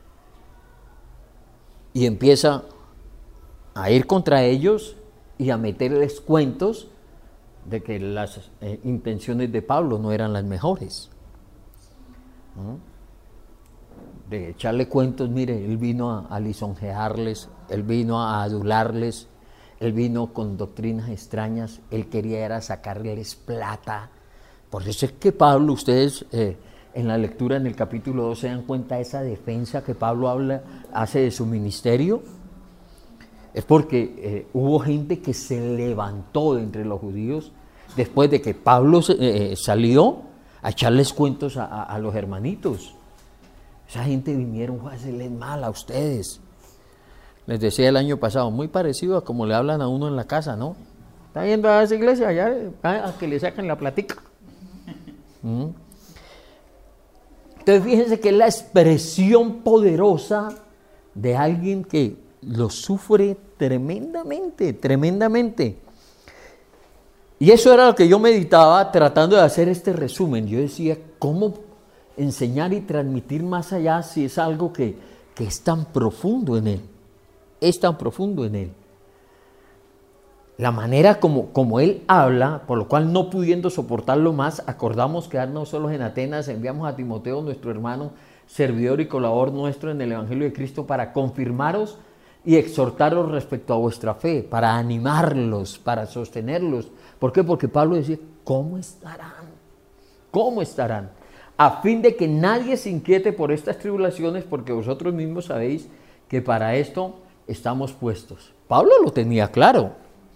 y empieza a ir contra ellos y a meterles cuentos de que las eh, intenciones de Pablo no eran las mejores, ¿no? De echarle cuentos, mire, él vino a, a lisonjearles, él vino a adularles, él vino con doctrinas extrañas, él quería era sacarles plata. Por eso es que Pablo, ustedes eh, en la lectura en el capítulo dos se dan cuenta de esa defensa que Pablo habla, hace de su ministerio. Es porque eh, hubo gente que se levantó de entre los judíos después de que Pablo eh, salió a echarles cuentos a, a, a los hermanitos. Esa gente vinieron a hacerles mal a ustedes. Les decía el año pasado, muy parecido a como le hablan a uno en la casa, ¿no? ¿Está yendo a esa iglesia allá a, a que le saquen la platica? ¿Mm? Entonces fíjense que es la expresión poderosa de alguien que lo sufre tremendamente, tremendamente. Y eso era lo que yo meditaba tratando de hacer este resumen. Yo decía, ¿cómo enseñar y transmitir más allá si es algo que, que es tan profundo en él? Es tan profundo en él. La manera como, como él habla, por lo cual no pudiendo soportarlo más, acordamos quedarnos solos en Atenas, enviamos a Timoteo, nuestro hermano, servidor y colaborador nuestro en el Evangelio de Cristo, para confirmaros y exhortaros respecto a vuestra fe, para animarlos, para sostenerlos. ¿Por qué? Porque Pablo decía, ¿cómo estarán? ¿Cómo estarán? A fin de que nadie se inquiete por estas tribulaciones, porque vosotros mismos sabéis que para esto estamos puestos. Pablo lo tenía claro.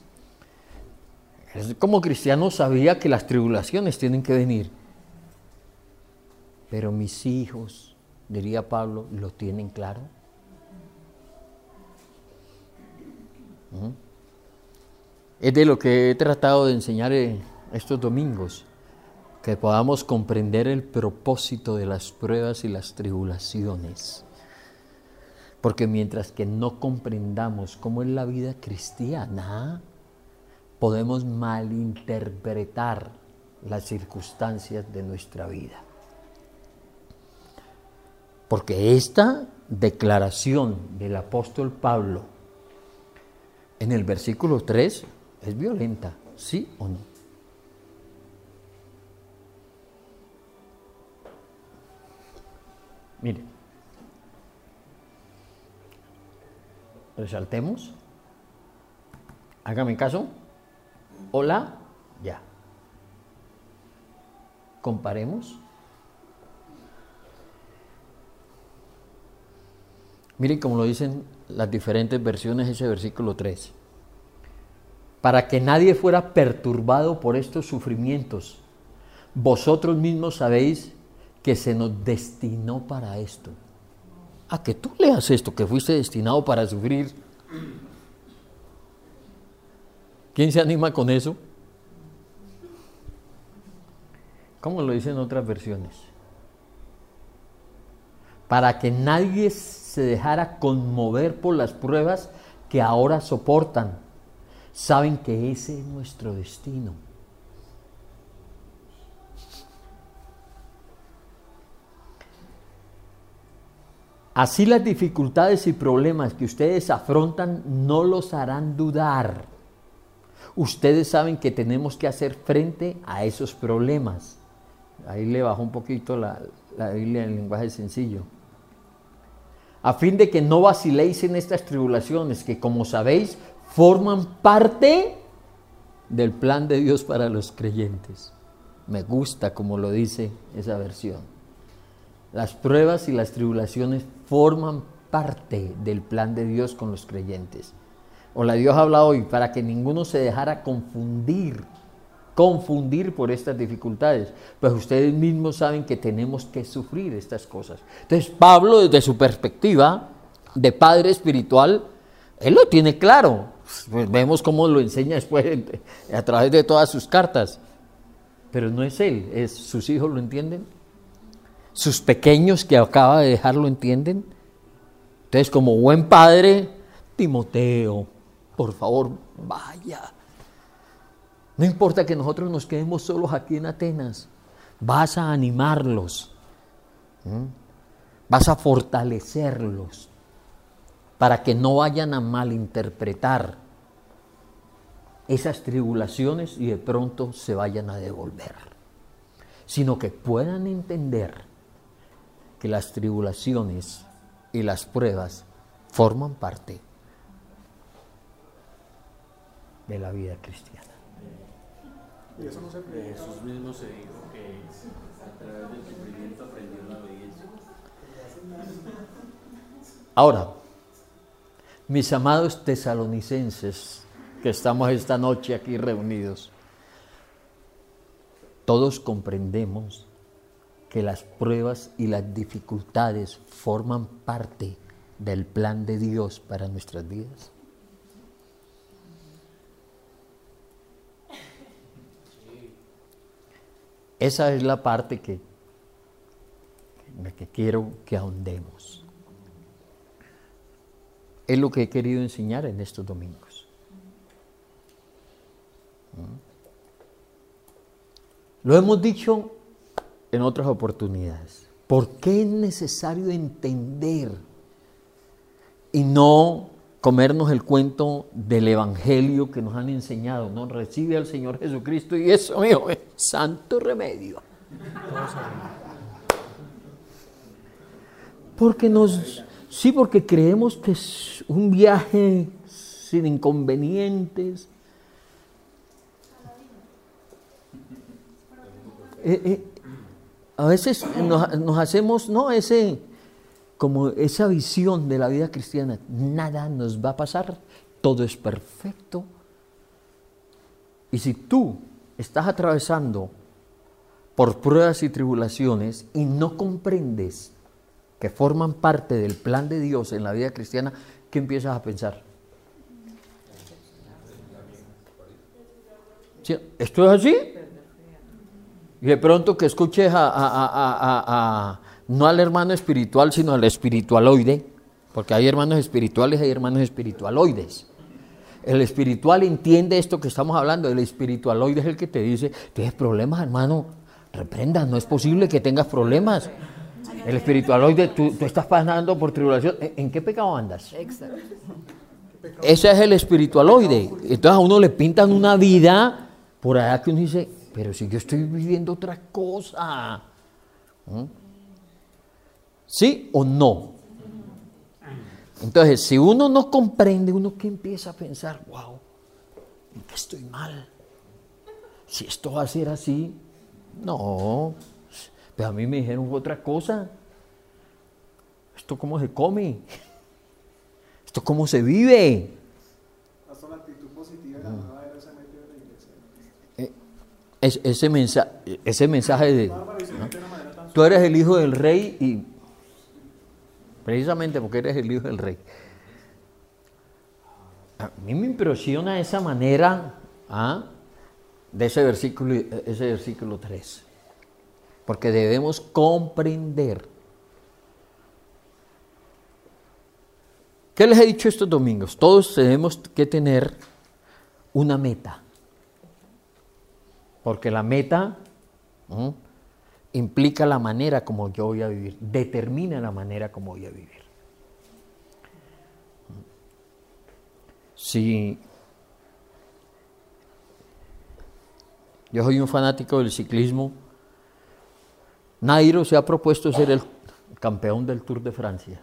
Él como cristiano sabía que las tribulaciones tienen que venir. Pero mis hijos, diría Pablo, ¿lo tienen claro? ¿Mm? Es de lo que he tratado de enseñar estos domingos, que podamos comprender el propósito de las pruebas y las tribulaciones. Porque mientras que no comprendamos cómo es la vida cristiana, podemos malinterpretar las circunstancias de nuestra vida. Porque esta declaración del apóstol Pablo en el versículo tres es violenta, ¿sí o no? Mire, resaltemos, hágame caso, hola, ya. Comparemos. Miren cómo lo dicen las diferentes versiones ese versículo tres. Para que nadie fuera perturbado por estos sufrimientos, vosotros mismos sabéis que se nos destinó para esto. A que tú leas esto, que fuiste destinado para sufrir. ¿Quién se anima con eso? ¿Cómo lo dicen otras versiones? Para que nadie se dejara conmover por las pruebas que ahora soportan. Saben que ese es nuestro destino. Así las dificultades y problemas que ustedes afrontan no los harán dudar. Ustedes saben que tenemos que hacer frente a esos problemas. Ahí le bajó un poquito la, la Biblia en lenguaje sencillo. A fin de que no vaciléis en estas tribulaciones, que como sabéis, forman parte del plan de Dios para los creyentes. Me gusta como lo dice esa versión. Las pruebas y las tribulaciones forman parte del plan de Dios con los creyentes. O la Dios habla hoy para que ninguno se dejara confundir, confundir por estas dificultades. Pues ustedes mismos saben que tenemos que sufrir estas cosas. Entonces Pablo, desde su perspectiva de padre espiritual, él lo tiene claro. Pues vemos cómo lo enseña después a través de todas sus cartas. Pero no es él, es sus hijos lo entienden. Sus pequeños que acaba de dejar lo entienden. Entonces, como buen padre, Timoteo, por favor, vaya. No importa que nosotros nos quedemos solos aquí en Atenas, vas a animarlos, ¿Mm? vas a fortalecerlos para que no vayan a malinterpretar esas tribulaciones y de pronto se vayan a devolver, sino que puedan entender que las tribulaciones y las pruebas forman parte de la vida cristiana. Y eso no se predica. Jesús mismo se dijo que a través del sufrimiento aprendió la obediencia. Ahora, mis amados tesalonicenses, que estamos esta noche aquí reunidos, todos comprendemos que las pruebas y las dificultades forman parte del plan de Dios para nuestras vidas. Esa es la parte que, en la que quiero que ahondemos. Es lo que he querido enseñar en estos domingos. Lo hemos dicho en otras oportunidades. ¿Por qué es necesario entender y no comernos el cuento del evangelio que nos han enseñado? No, recibe al Señor Jesucristo y eso, mío, es santo remedio. Porque nos, sí, porque creemos que es un viaje sin inconvenientes. Eh, eh, a veces nos, nos hacemos, no, ese, como esa visión de la vida cristiana, nada nos va a pasar, todo es perfecto. Y si tú estás atravesando por pruebas y tribulaciones y no comprendes que forman parte del plan de Dios en la vida cristiana, ¿qué empiezas a pensar? ¿Sí? ¿Esto es así? Y de pronto que escuches a, a, a, a, a, no al hermano espiritual, sino al espiritualoide, porque hay hermanos espirituales y hay hermanos espiritualoides. El espiritual entiende esto que estamos hablando, el espiritualoide es el que te dice, tienes problemas, hermano, reprenda, no es posible que tengas problemas. El espiritualoide, tú, tú estás pasando por tribulación, ¿en qué pecado andas? Exacto. Ese es el espiritualoide. Entonces a uno le pintan una vida por allá que uno dice, pero si yo estoy viviendo otra cosa. ¿Mm? ¿Sí o no? Entonces, si uno no comprende, uno que empieza a pensar, wow, ¿en qué estoy mal? Si esto va a ser así, no, pero a mí me dijeron otra cosa. ¿Esto cómo se come? ¿Esto cómo se vive? Hasta la actitud positiva de la nueva era se metió en la iglesia. Eh, es, ese, mensaje, ese mensaje de, ¿no? Tú eres el hijo del rey y precisamente porque eres el hijo del rey. A mí me impresiona esa manera, ¿ah? de ese versículo, ese versículo tres. Porque debemos comprender. ¿Qué les he dicho estos domingos? Todos tenemos que tener una meta. Porque la meta ¿no? implica la manera como yo voy a vivir, determina la manera como voy a vivir. Si yo soy un fanático del ciclismo, Nairo se ha propuesto ser el campeón del Tour de Francia.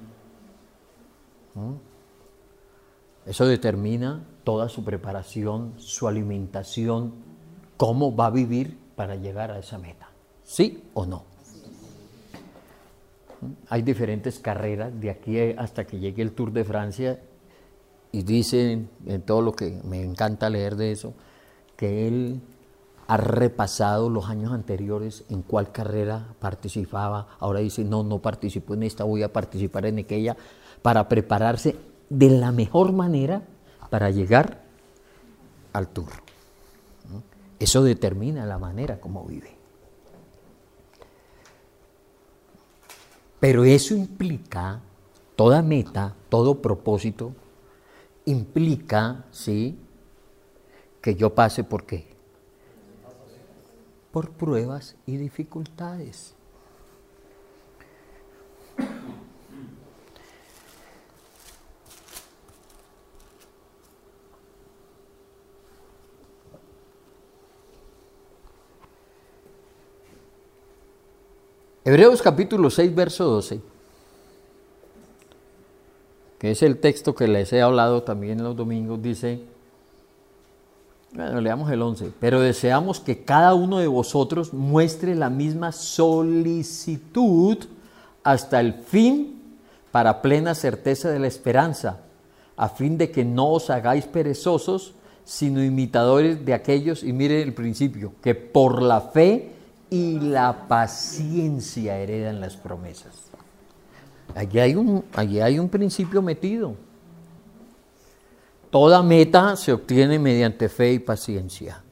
¿Mm? Eso determina toda su preparación, su alimentación, cómo va a vivir para llegar a esa meta. ¿Sí o no? ¿Mm? Hay diferentes carreras de aquí hasta que llegue el Tour de Francia y dicen, en todo lo que me encanta leer de eso, que él ha repasado los años anteriores en cuál carrera participaba. Ahora dice, no, no participo en esta, voy a participar en aquella, para prepararse de la mejor manera para llegar al Tour. Eso determina la manera como vive. Pero eso implica, toda meta, todo propósito, implica, ¿sí?, que yo pase por qué. Por pruebas y dificultades. Hebreos capítulo seis, verso doce, que es el texto que les he hablado también los domingos, dice, bueno, leamos el once, pero deseamos que cada uno de vosotros muestre la misma solicitud hasta el fin para plena certeza de la esperanza, a fin de que no os hagáis perezosos, sino imitadores de aquellos, y miren el principio, que por la fe y la paciencia heredan las promesas. Allí hay un, allí hay un principio metido. Toda meta se obtiene mediante fe y paciencia.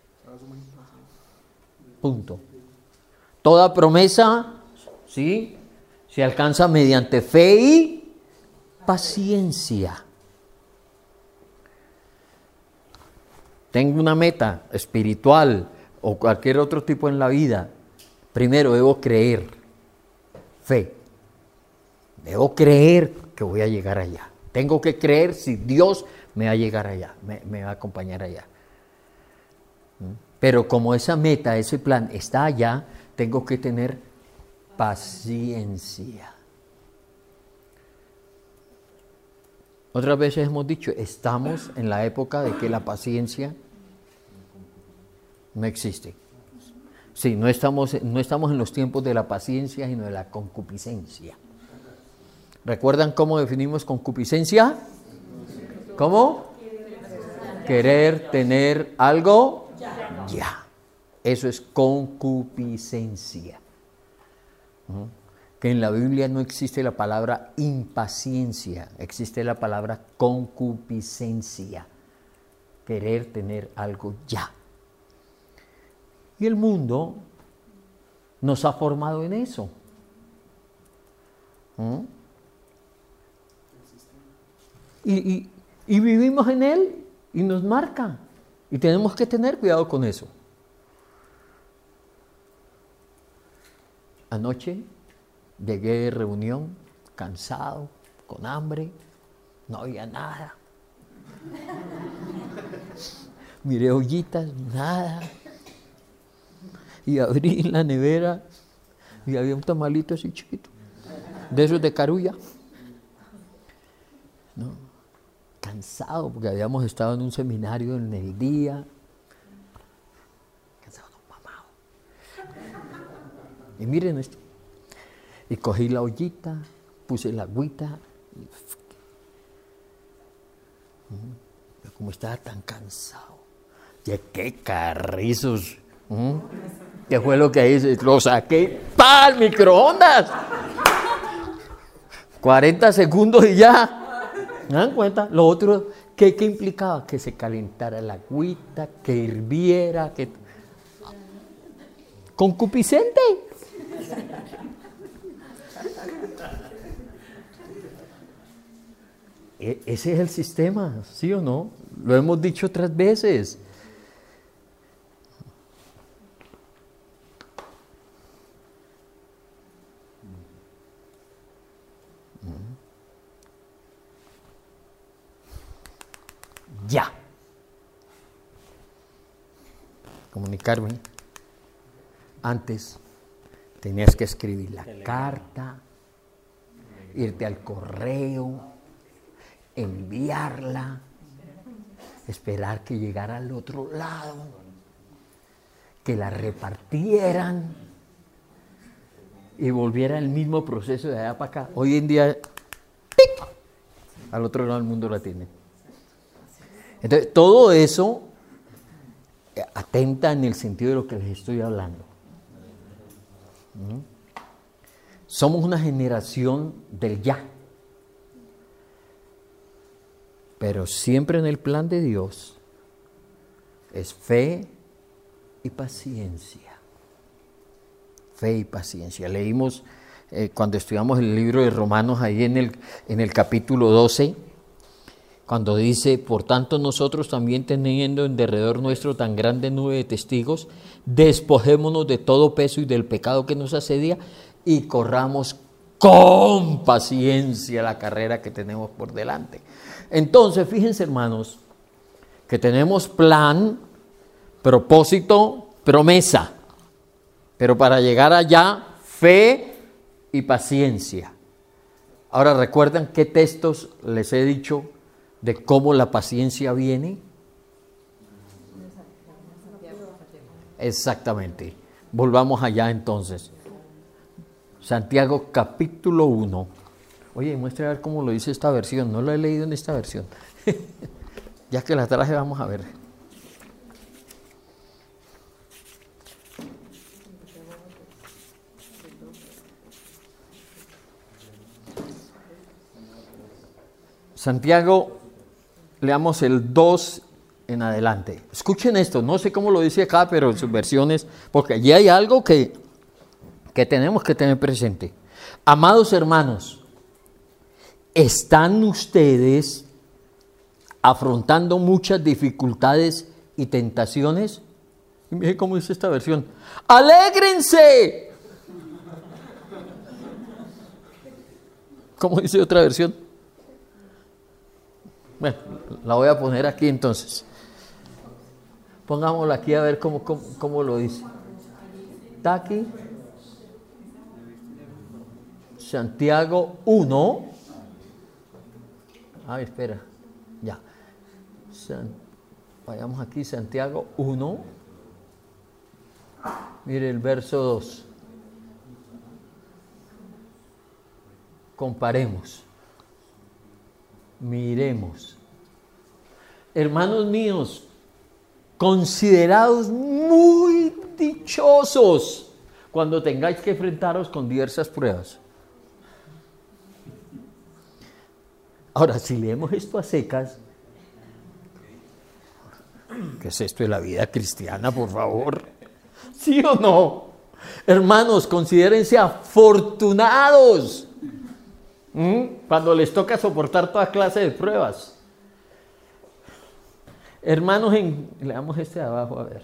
Punto. Toda promesa, ¿sí?, se alcanza mediante fe y paciencia. Tengo una meta espiritual o cualquier otro tipo en la vida. Primero debo creer, fe. Debo creer que voy a llegar allá. Tengo que creer si Dios me va a llegar allá, me, me va a acompañar allá. Pero como esa meta, ese plan está allá, tengo que tener paciencia. Otras veces hemos dicho, estamos en la época de que la paciencia no existe. Sí, no estamos, no estamos en los tiempos de la paciencia, sino de la concupiscencia. ¿Recuerdan cómo definimos concupiscencia? ¿Cómo? Querer tener algo ya. Eso es concupiscencia. ¿Mm? Que en la Biblia no existe la palabra impaciencia, existe la palabra concupiscencia. Querer tener algo ya. Y el mundo nos ha formado en eso. ¿Mm? Y, y, y vivimos en él y nos marca. Y tenemos que tener cuidado con eso. Anoche llegué de reunión cansado, con hambre, no había nada. Miré ollitas, nada. Y abrí la nevera y había un tamalito así chiquito, de esos de carulla. No, cansado porque habíamos estado en un seminario en el día. Cansado, no, mamado. Y miren esto. Y cogí la ollita, puse la agüita. Y como estaba tan cansado, ya qué carrizos. ¿Mm? ¿Qué fue lo que hice? Lo saqué para el microondas. cuarenta segundos y ya. ¿Me dan cuenta? Lo otro, ¿qué, qué implicaba? Que se calentara la agüita, que hirviera, que... Concupiscente. E- ese es el sistema, ¿sí o no? Lo hemos dicho otras veces. ya. Comunicarme. Antes tenías que escribir la carta, irte al correo, enviarla, esperar que llegara al otro lado, que la repartieran y volviera el mismo proceso de allá para acá. Hoy en día, ¡pic!, al otro lado del mundo la tienen. Entonces, todo eso atenta en el sentido de lo que les estoy hablando. ¿Mm? Somos una generación del ya. Pero siempre en el plan de Dios es fe y paciencia. Fe y paciencia. Leímos eh, cuando estudiamos el libro de Romanos, ahí en el, en el capítulo doce, cuando dice: por tanto nosotros también, teniendo en derredor nuestro tan grande nube de testigos, despojémonos de todo peso y del pecado que nos asedia y corramos con paciencia la carrera que tenemos por delante. Entonces, fíjense, hermanos, que tenemos plan, propósito, promesa, pero para llegar allá, fe y paciencia. Ahora, ¿recuerdan qué textos les he dicho de cómo la paciencia viene? Exactamente. Volvamos allá entonces. Santiago capítulo uno. Oye, muestra a ver cómo lo dice esta versión. No lo he leído en esta versión. Ya que la traje, vamos a ver. Santiago, leamos el dos en adelante. Escuchen esto, no sé cómo lo dice acá, pero en sus versiones, porque allí hay algo que, que tenemos que tener presente. Amados hermanos, ¿están ustedes afrontando muchas dificultades y tentaciones? Y miren cómo dice esta versión. ¡Alégrense! ¿Cómo dice otra versión? Bueno, la voy a poner aquí entonces. Pongámosla aquí a ver cómo, cómo, cómo lo dice. Está aquí. Santiago uno. Ah, espera. Ya. San, vayamos aquí, Santiago uno. Mire el verso dos. Comparemos. Miremos. Hermanos míos, considerados muy dichosos cuando tengáis que enfrentaros con diversas pruebas. Ahora, si leemos esto a secas, ¿qué es esto de la vida cristiana, por favor? ¿Sí o no? Hermanos, considérense afortunados ¿Mm? cuando les toca soportar toda clase de pruebas. Hermanos, en, leamos este de abajo a ver.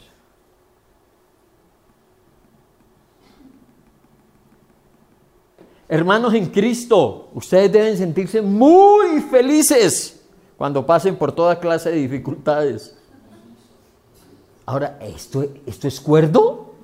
Hermanos en Cristo, ustedes deben sentirse muy felices cuando pasen por toda clase de dificultades. Ahora, ¿esto, esto es cuerdo?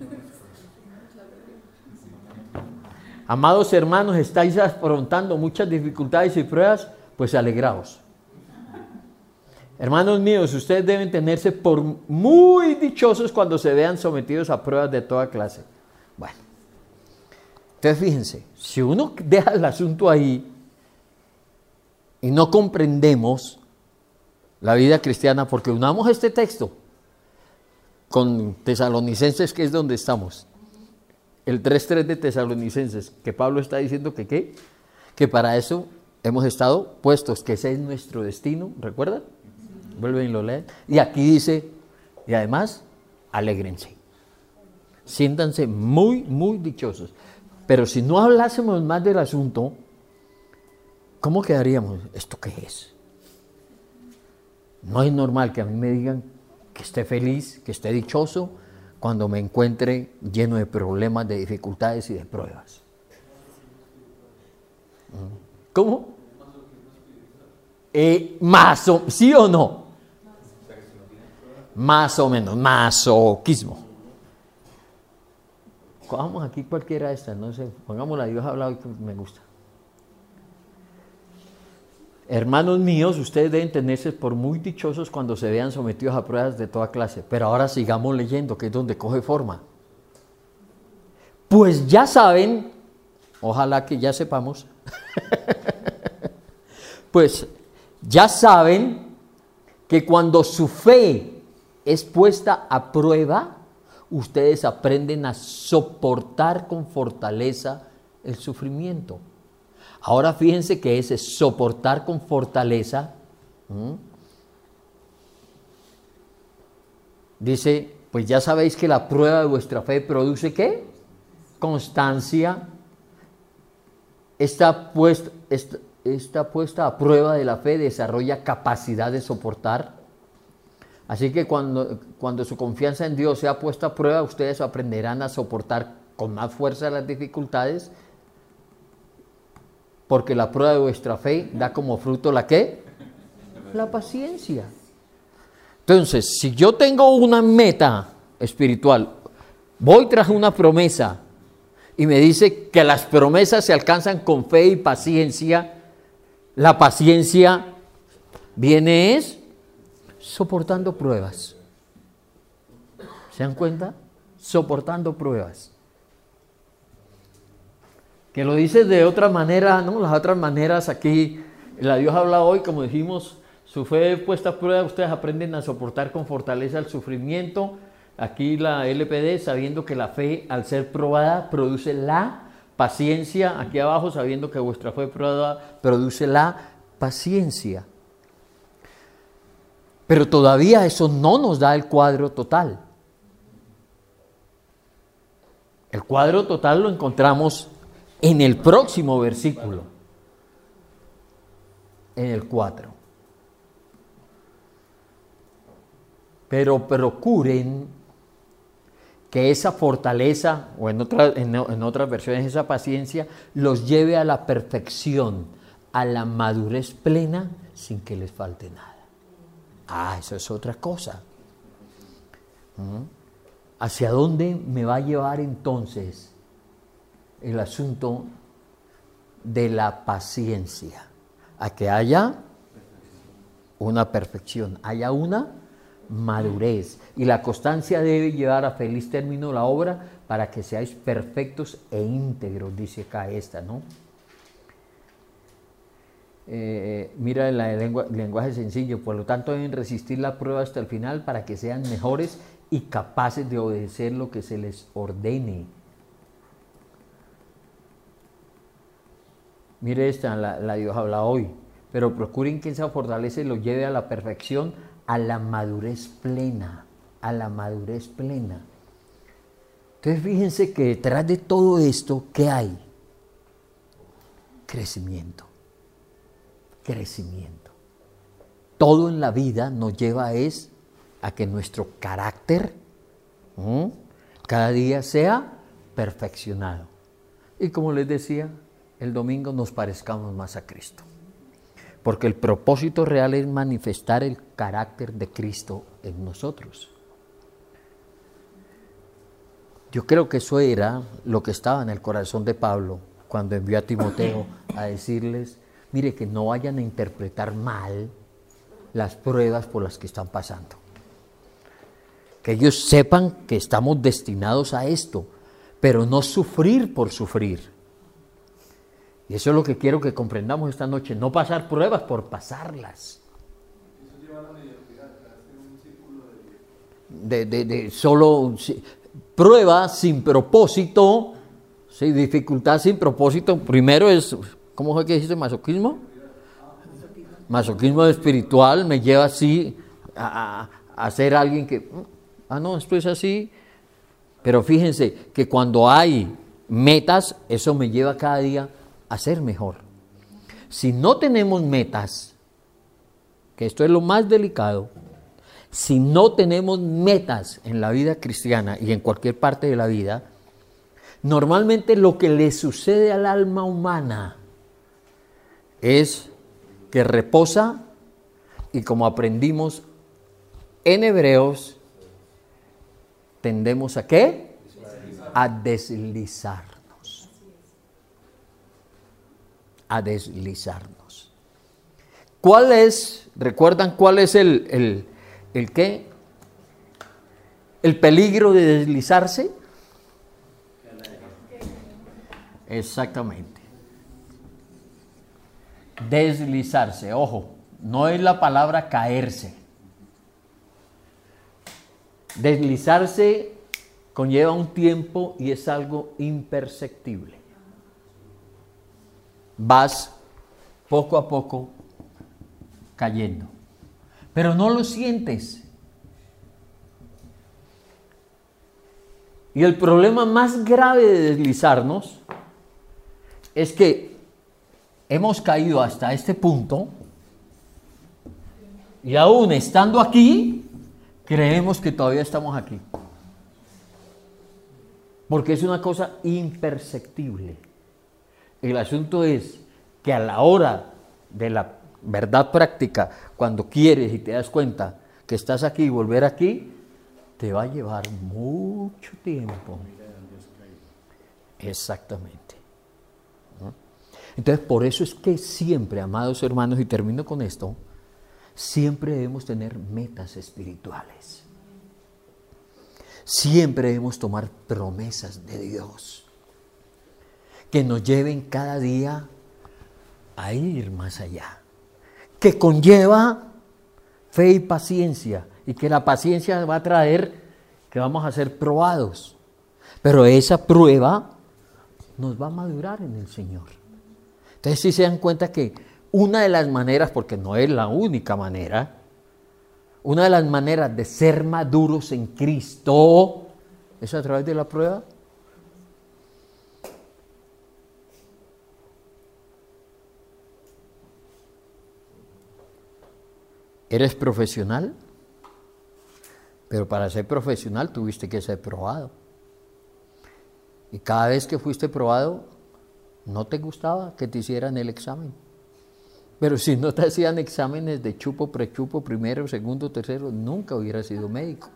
Amados hermanos, estáis afrontando muchas dificultades y pruebas, pues alegraos. Hermanos míos, ustedes deben tenerse por muy dichosos cuando se vean sometidos a pruebas de toda clase. Bueno, entonces fíjense, si uno deja el asunto ahí y no comprendemos la vida cristiana, porque unamos este texto con Tesalonicenses, que es donde estamos, el tres tres de Tesalonicenses, que Pablo está diciendo que ¿qué? Que para eso hemos estado puestos, que ese es nuestro destino, ¿recuerdan? Vuelven y lo leen. Y aquí dice, y además, alégrense. Siéntanse muy, muy dichosos. Pero si no hablásemos más del asunto, ¿cómo quedaríamos? ¿Esto qué es? No es normal que a mí me digan que esté feliz, que esté dichoso, cuando me encuentre lleno de problemas, de dificultades y de pruebas. ¿Cómo? Eh, más o, ¿sí o no? Más o menos, masoquismo. Cojamos aquí cualquiera de estas, no sé, pongámosla, Dios ha hablado y me gusta. Hermanos míos, ustedes deben tenerse por muy dichosos cuando se vean sometidos a pruebas de toda clase. Pero ahora sigamos leyendo, que es donde coge forma. Pues ya saben, ojalá que ya sepamos, pues ya saben que cuando su fe es puesta a prueba, ustedes aprenden a soportar con fortaleza el sufrimiento. Ahora fíjense que ese soportar con fortaleza, ¿m? dice, pues ya sabéis que la prueba de vuestra fe produce ¿qué? Constancia. Está puesta, está, está puesta a prueba de la fe, desarrolla capacidad de soportar. Así que cuando, cuando su confianza en Dios sea puesta a prueba, ustedes aprenderán a soportar con más fuerza las dificultades, porque la prueba de vuestra fe da como fruto ¿la qué? La paciencia. Entonces, si yo tengo una meta espiritual, voy tras una promesa y me dice que las promesas se alcanzan con fe y paciencia, la paciencia viene es soportando pruebas. ¿Se dan cuenta? Soportando pruebas. Que lo dice de otra manera, ¿no? Las otras maneras aquí, la Dios habla hoy, como dijimos, su fe puesta a prueba, ustedes aprenden a soportar con fortaleza el sufrimiento. Aquí la L P D, sabiendo que la fe al ser probada produce la paciencia. Aquí abajo, sabiendo que vuestra fe probada produce la paciencia. Pero todavía eso no nos da el cuadro total. El cuadro total lo encontramos en el próximo versículo, en el cuatro. Pero procuren que esa fortaleza, o en, otra, en, en otras versiones esa paciencia, los lleve a la perfección, a la madurez plena, sin que les falte nada. Ah, eso es otra cosa. ¿Mm? ¿Hacia dónde me va a llevar entonces el asunto de la paciencia? A que haya una perfección, haya una madurez. Y la constancia debe llevar a feliz término la obra para que seáis perfectos e íntegros, dice acá esta, ¿no? Eh, mira el lengua, lenguaje sencillo, por lo tanto deben resistir la prueba hasta el final para que sean mejores y capaces de obedecer lo que se les ordene. Mire esta, la, la Dios habla hoy, pero procuren que esa fortaleza los lleve a la perfección, a la madurez plena, a la madurez plena. Entonces fíjense que detrás de todo esto, ¿qué hay? Crecimiento. Crecimiento. Todo en la vida nos lleva es a que nuestro carácter ¿m? cada día sea perfeccionado. Y como les decía, el domingo nos parezcamos más a Cristo. Porque el propósito real es manifestar el carácter de Cristo en nosotros. Yo creo que eso era lo que estaba en el corazón de Pablo cuando envió a Timoteo a decirles, mire, que no vayan a interpretar mal las pruebas por las que están pasando. Que ellos sepan que estamos destinados a esto, pero no sufrir por sufrir. Y eso es lo que quiero que comprendamos esta noche, no pasar pruebas por pasarlas. Eso lleva a la mediocridad, hacer un círculo de... De, de, de solo sí, prueba sin propósito, sí, dificultad sin propósito. Primero es, ¿cómo fue que dijiste? ¿Masoquismo? Masoquismo espiritual me lleva así a, a, a ser alguien que, ah no, esto es así. Pero fíjense que cuando hay metas, eso me lleva cada día a ser mejor. Si no tenemos metas, que esto es lo más delicado, si no tenemos metas en la vida cristiana y en cualquier parte de la vida, normalmente lo que le sucede al alma humana es que reposa Y como aprendimos en Hebreos, tendemos a ¿qué? A deslizarnos. A deslizarnos. ¿Cuál es, recuerdan cuál es el, el, el qué? El peligro de deslizarse? Exactamente. Deslizarse, ojo, no es la palabra caerse. Deslizarse conlleva un tiempo y es algo imperceptible. Vas poco a poco cayendo, pero no lo sientes. Y el problema más grave de deslizarnos es que hemos caído hasta este punto y aún estando aquí, creemos que todavía estamos aquí. Porque es una cosa imperceptible. El asunto es que a la hora de la verdad práctica, cuando quieres y te das cuenta que estás aquí y volver aquí, te va a llevar mucho tiempo. Exactamente. Entonces, por eso es que siempre, amados hermanos, y termino con esto, siempre debemos tener metas espirituales. Siempre debemos tomar promesas de Dios que nos lleven cada día a ir más allá, que conlleva fe y paciencia, y que la paciencia va a traer que vamos a ser probados, pero esa prueba nos va a madurar en el Señor. Entonces, si se dan cuenta que una de las maneras, porque no es la única manera, una de las maneras de ser maduros en Cristo es a través de la prueba. ¿Eres profesional? Pero para ser profesional tuviste que ser probado. Y cada vez que fuiste probado, no te gustaba que te hicieran el examen. Pero si no te hacían exámenes de chupo, prechupo, primero, segundo, tercero, nunca hubieras sido médico.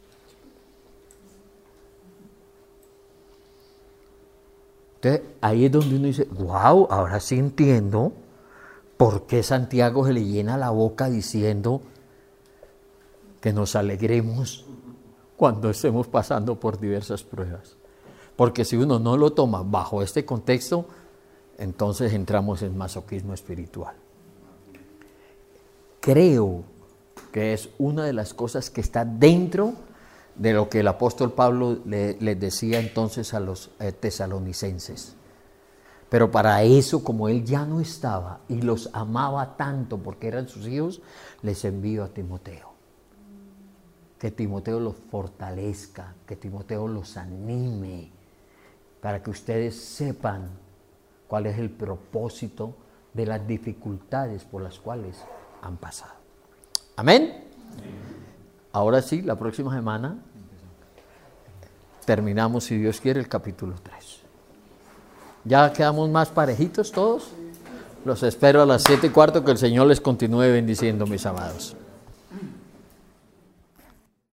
Entonces, ahí es donde uno dice, wow, ahora sí entiendo por qué Santiago se le llena la boca diciendo que nos alegremos cuando estemos pasando por diversas pruebas. Porque si uno no lo toma bajo este contexto, entonces entramos en masoquismo espiritual. Creo que es una de las cosas que está dentro de lo que el apóstol Pablo le, les decía entonces a los eh, tesalonicenses. Pero para eso, como él ya no estaba y los amaba tanto porque eran sus hijos, les envío a Timoteo. Que Timoteo los fortalezca, que Timoteo los anime, para que ustedes sepan cuál es el propósito de las dificultades por las cuales han pasado. Amén. Ahora sí, la próxima semana terminamos, si Dios quiere, el capítulo tres. ¿Ya quedamos más parejitos todos? Los espero a las siete y cuarto, que el Señor les continúe bendiciendo, mis amados.